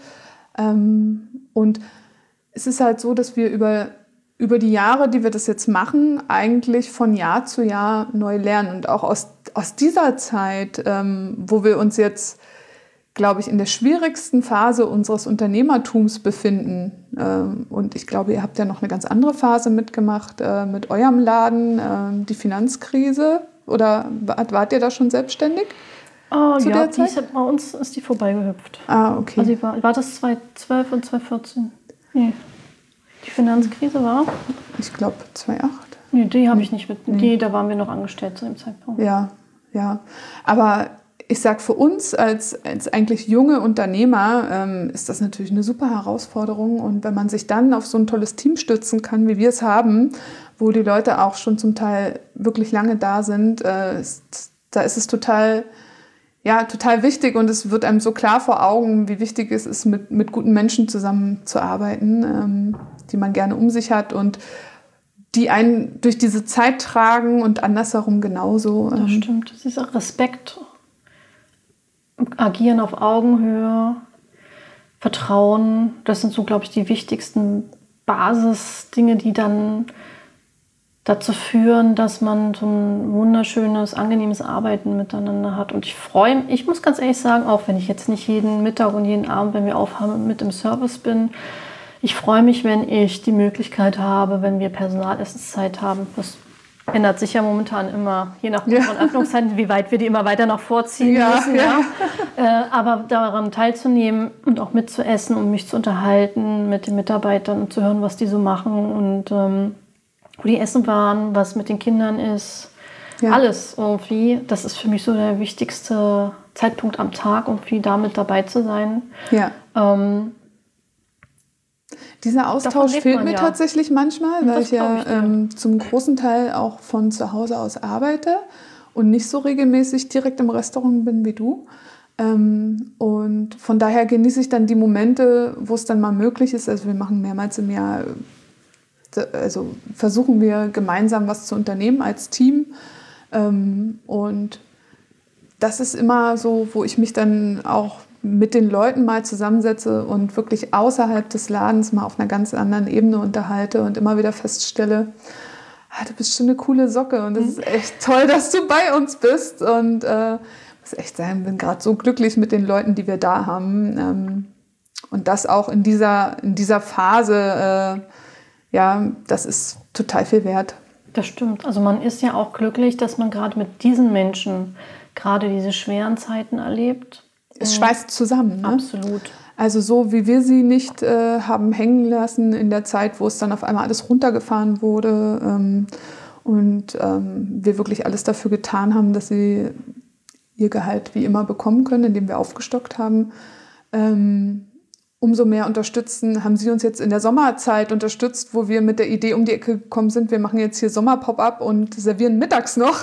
Ähm, und es ist halt so, dass wir über über die Jahre, die wir das jetzt machen, eigentlich von Jahr zu Jahr neu lernen. Und auch aus, aus dieser Zeit, ähm, wo wir uns jetzt, glaube ich, in der schwierigsten Phase unseres Unternehmertums befinden. Ähm, und ich glaube, ihr habt ja noch eine ganz andere Phase mitgemacht äh, mit eurem Laden, äh, die Finanzkrise. Oder wart, wart ihr da schon selbstständig? Oh, zu ja, der die Zeit? ist, bei uns ist die vorbeigehüpft. Ah, okay. Also die war, war das zweitausendzwölf und zweitausendvierzehn? Nee. Die Finanzkrise war? Ich glaube zweitausendacht. Nee, die habe ich nicht mit. Die, da waren wir noch angestellt zu dem Zeitpunkt. Ja, ja. Aber ich sage, für uns als, als eigentlich junge Unternehmer ähm, ist das natürlich eine super Herausforderung. Und wenn man sich dann auf so ein tolles Team stützen kann, wie wir es haben, wo die Leute auch schon zum Teil wirklich lange da sind, äh, ist, da ist es total, ja, total wichtig. Und es wird einem so klar vor Augen, wie wichtig es ist, mit, mit guten Menschen zusammenzuarbeiten, ähm, die man gerne um sich hat und die einen durch diese Zeit tragen und andersherum genauso. Das Ähm, stimmt. Das ist auch Respekt, Agieren auf Augenhöhe, Vertrauen. Das sind so, glaube ich, die wichtigsten Basisdinge, die dann dazu führen, dass man so ein wunderschönes, angenehmes Arbeiten miteinander hat. Und ich freue mich, ich muss ganz ehrlich sagen, auch wenn ich jetzt nicht jeden Mittag und jeden Abend, wenn wir aufhaben, mit im Service bin, ich freue mich, wenn ich die Möglichkeit habe, wenn wir Personalessenszeit haben. Das ändert sich ja momentan immer, je nach Ja. unseren Öffnungszeiten, wie weit wir die immer weiter noch vorziehen Ja, müssen. ja. Ja. Äh, aber daran teilzunehmen und auch mitzuessen und mich zu unterhalten mit den Mitarbeitern und zu hören, was die so machen und ähm, wo die essen waren, was mit den Kindern ist. Ja. Alles irgendwie. Das ist für mich so der wichtigste Zeitpunkt am Tag, irgendwie damit dabei zu sein. ja. Ähm, Dieser Davon Austausch lebt fehlt man mir ja. tatsächlich manchmal, weil Das ich ja glaub ich dir. ähm, zum großen Teil auch von zu Hause aus arbeite und nicht so regelmäßig direkt im Restaurant bin wie du. Ähm, und von daher genieße ich dann die Momente, wo es dann mal möglich ist. Also wir machen mehrmals im Jahr, also versuchen wir gemeinsam was zu unternehmen als Team. Ähm, und das ist immer so, wo ich mich dann auch mit den Leuten mal zusammensetze und wirklich außerhalb des Ladens mal auf einer ganz anderen Ebene unterhalte und immer wieder feststelle, ah, du bist schon eine coole Socke und es ist echt toll, dass du bei uns bist. Und äh, muss echt sagen, bin gerade so glücklich mit den Leuten, die wir da haben. Ähm, und das auch in dieser, in dieser Phase, äh, ja, das ist total viel wert. Das stimmt. Also man ist ja auch glücklich, dass man gerade mit diesen Menschen gerade diese schweren Zeiten erlebt. Es schweißt zusammen. Ne? Absolut. Also so wie wir sie nicht äh, haben hängen lassen in der Zeit, wo es dann auf einmal alles runtergefahren wurde. Ähm, und ähm, wir wirklich alles dafür getan haben, dass sie ihr Gehalt wie immer bekommen können, indem wir aufgestockt haben. Ähm, umso mehr unterstützen, haben sie uns jetzt in der Sommerzeit unterstützt, wo wir mit der Idee um die Ecke gekommen sind, wir machen jetzt hier Sommer-Pop-up und servieren mittags noch.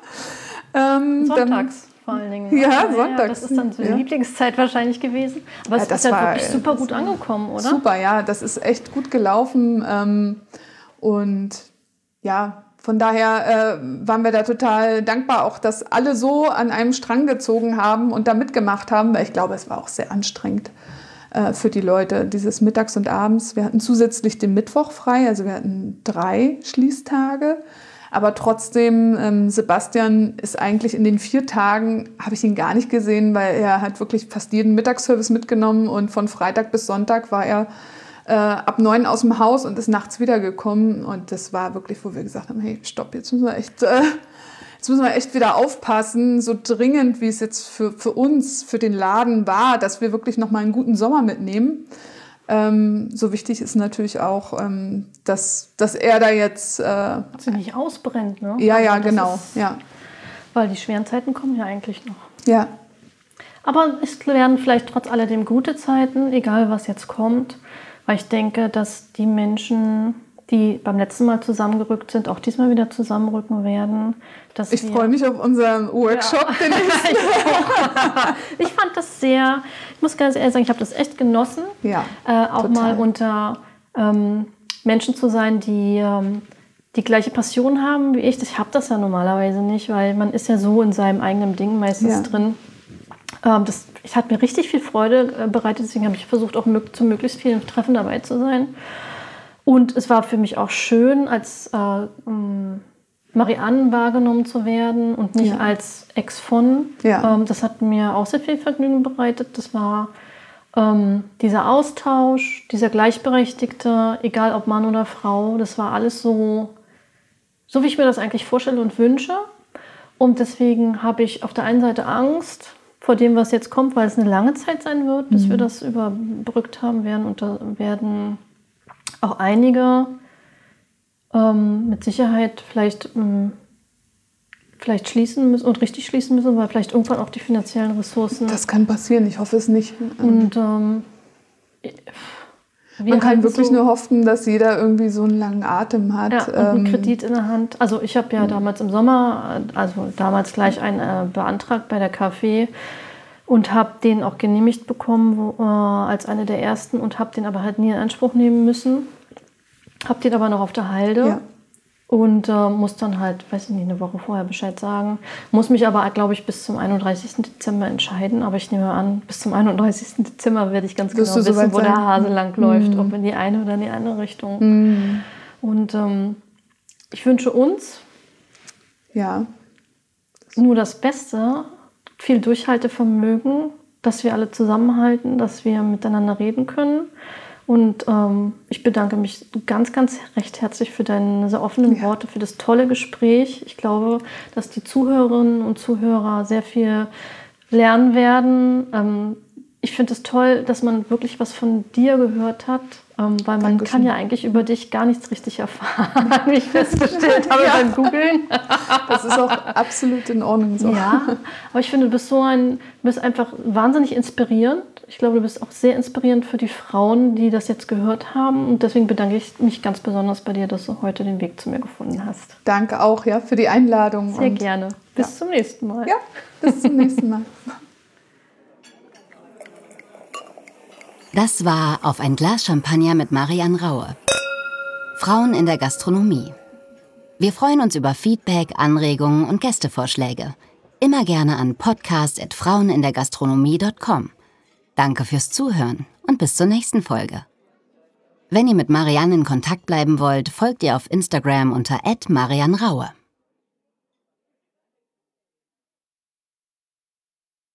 ähm, Sonntags dann, vor allen Dingen. Ja, ja, sonntags. Ja, das ist dann so die ja. Lieblingszeit wahrscheinlich gewesen. Aber es ja, ist ja war, wirklich super gut angekommen, oder? Super, ja, das ist echt gut gelaufen. Ähm, und ja, von daher äh, waren wir da total dankbar, auch dass alle so an einem Strang gezogen haben und da mitgemacht haben, weil ich glaube, es war auch sehr anstrengend äh, für die Leute, dieses Mittags und Abends. Wir hatten zusätzlich den Mittwoch frei, also wir hatten drei Schließtage, aber trotzdem, ähm, Sebastian ist eigentlich in den vier Tagen, habe ich ihn gar nicht gesehen, weil er hat wirklich fast jeden Mittagsservice mitgenommen und von Freitag bis Sonntag war er Äh, ab neun aus dem Haus und ist nachts wiedergekommen. Und das war wirklich, wo wir gesagt haben, hey, stopp, jetzt müssen wir echt, äh, jetzt müssen wir echt wieder aufpassen, so dringend, wie es jetzt für, für uns, für den Laden war, dass wir wirklich nochmal einen guten Sommer mitnehmen. Ähm, so wichtig ist natürlich auch, ähm, dass, dass er da jetzt... Äh, dass er nicht ausbrennt, ne? Ja, ja, also genau. Ist, ja. Weil die schweren Zeiten kommen ja eigentlich noch. Ja. Aber es werden vielleicht trotz alledem gute Zeiten, egal was jetzt kommt. Weil ich denke, dass die Menschen, die beim letzten Mal zusammengerückt sind, auch diesmal wieder zusammenrücken werden. Dass ich freue mich auf unseren Workshop. Ja. Den nächsten. ich, ich fand das sehr, ich muss ganz ehrlich sagen, ich habe das echt genossen, ja, äh, auch total. mal unter ähm, Menschen zu sein, die ähm, die gleiche Passion haben wie ich. Ich habe das ja normalerweise nicht, weil man ist ja so in seinem eigenen Ding meistens ja. drin. Ähm, das Es hat mir richtig viel Freude äh, bereitet, deswegen habe ich versucht, auch mö- zu möglichst vielen Treffen dabei zu sein. Und es war für mich auch schön, als äh, ähm, Marianne wahrgenommen zu werden und nicht ja. als Ex von. Ja. Ähm, das hat mir auch sehr viel Vergnügen bereitet. Das war ähm, dieser Austausch, dieser Gleichberechtigte, egal ob Mann oder Frau, das war alles so, so wie ich mir das eigentlich vorstelle und wünsche. Und deswegen habe ich auf der einen Seite Angst vor dem, was jetzt kommt, weil es eine lange Zeit sein wird, bis mhm. wir das überbrückt haben werden. Und da werden auch einige ähm, mit Sicherheit vielleicht, ähm, vielleicht schließen müssen und richtig schließen müssen, weil vielleicht irgendwann auch die finanziellen Ressourcen... Das kann passieren, ich hoffe es nicht. Und ähm, man kann wirklich so nur hoffen, dass jeder irgendwie so einen langen Atem hat. Ja, und einen ähm, Kredit in der Hand. Also ich habe ja damals im Sommer, also damals gleich einen äh, beantragt bei der KfW und habe den auch genehmigt bekommen wo, äh, als eine der ersten und habe den aber halt nie in Anspruch nehmen müssen. Habe den aber noch auf der Halde. Ja. Und äh, muss dann halt, weiß ich nicht, eine Woche vorher Bescheid sagen. Muss mich aber, glaube ich, bis zum einunddreißigsten Dezember entscheiden. Aber ich nehme an, bis zum einunddreißigsten Dezember werde ich ganz genau wissen, so wo sein? der Hase lang läuft. Mm. Ob in die eine oder in die andere Richtung. Mm. Und ähm, ich wünsche uns ja. nur das Beste, viel Durchhaltevermögen, dass wir alle zusammenhalten, dass wir miteinander reden können. Und ähm, ich bedanke mich ganz, ganz recht herzlich für deine sehr offenen ja. Worte, für das tolle Gespräch. Ich glaube, dass die Zuhörerinnen und Zuhörer sehr viel lernen werden. Ähm, ich finde es toll, dass man wirklich was von dir gehört hat, ähm, weil man Dankeschön. kann ja eigentlich über dich gar nichts richtig erfahren, wie ich festgestellt habe ja. beim Googlen. Das ist auch absolut in Ordnung so. Ja, aber ich finde, du bist so ein, du bist einfach wahnsinnig inspirierend. Ich glaube, du bist auch sehr inspirierend für die Frauen, die das jetzt gehört haben. Und deswegen bedanke ich mich ganz besonders bei dir, dass du heute den Weg zu mir gefunden hast. Danke auch ja, für die Einladung. Sehr und gerne. Bis ja. zum nächsten Mal. Ja, bis zum nächsten Mal. Das war Auf ein Glas Champagner mit Marianne Raue. Frauen in der Gastronomie. Wir freuen uns über Feedback, Anregungen und Gästevorschläge. Immer gerne an podcast at frauenindergastronomie punkt com. Danke fürs Zuhören und bis zur nächsten Folge. Wenn ihr mit Marianne in Kontakt bleiben wollt, folgt ihr auf Instagram unter at marianne raue.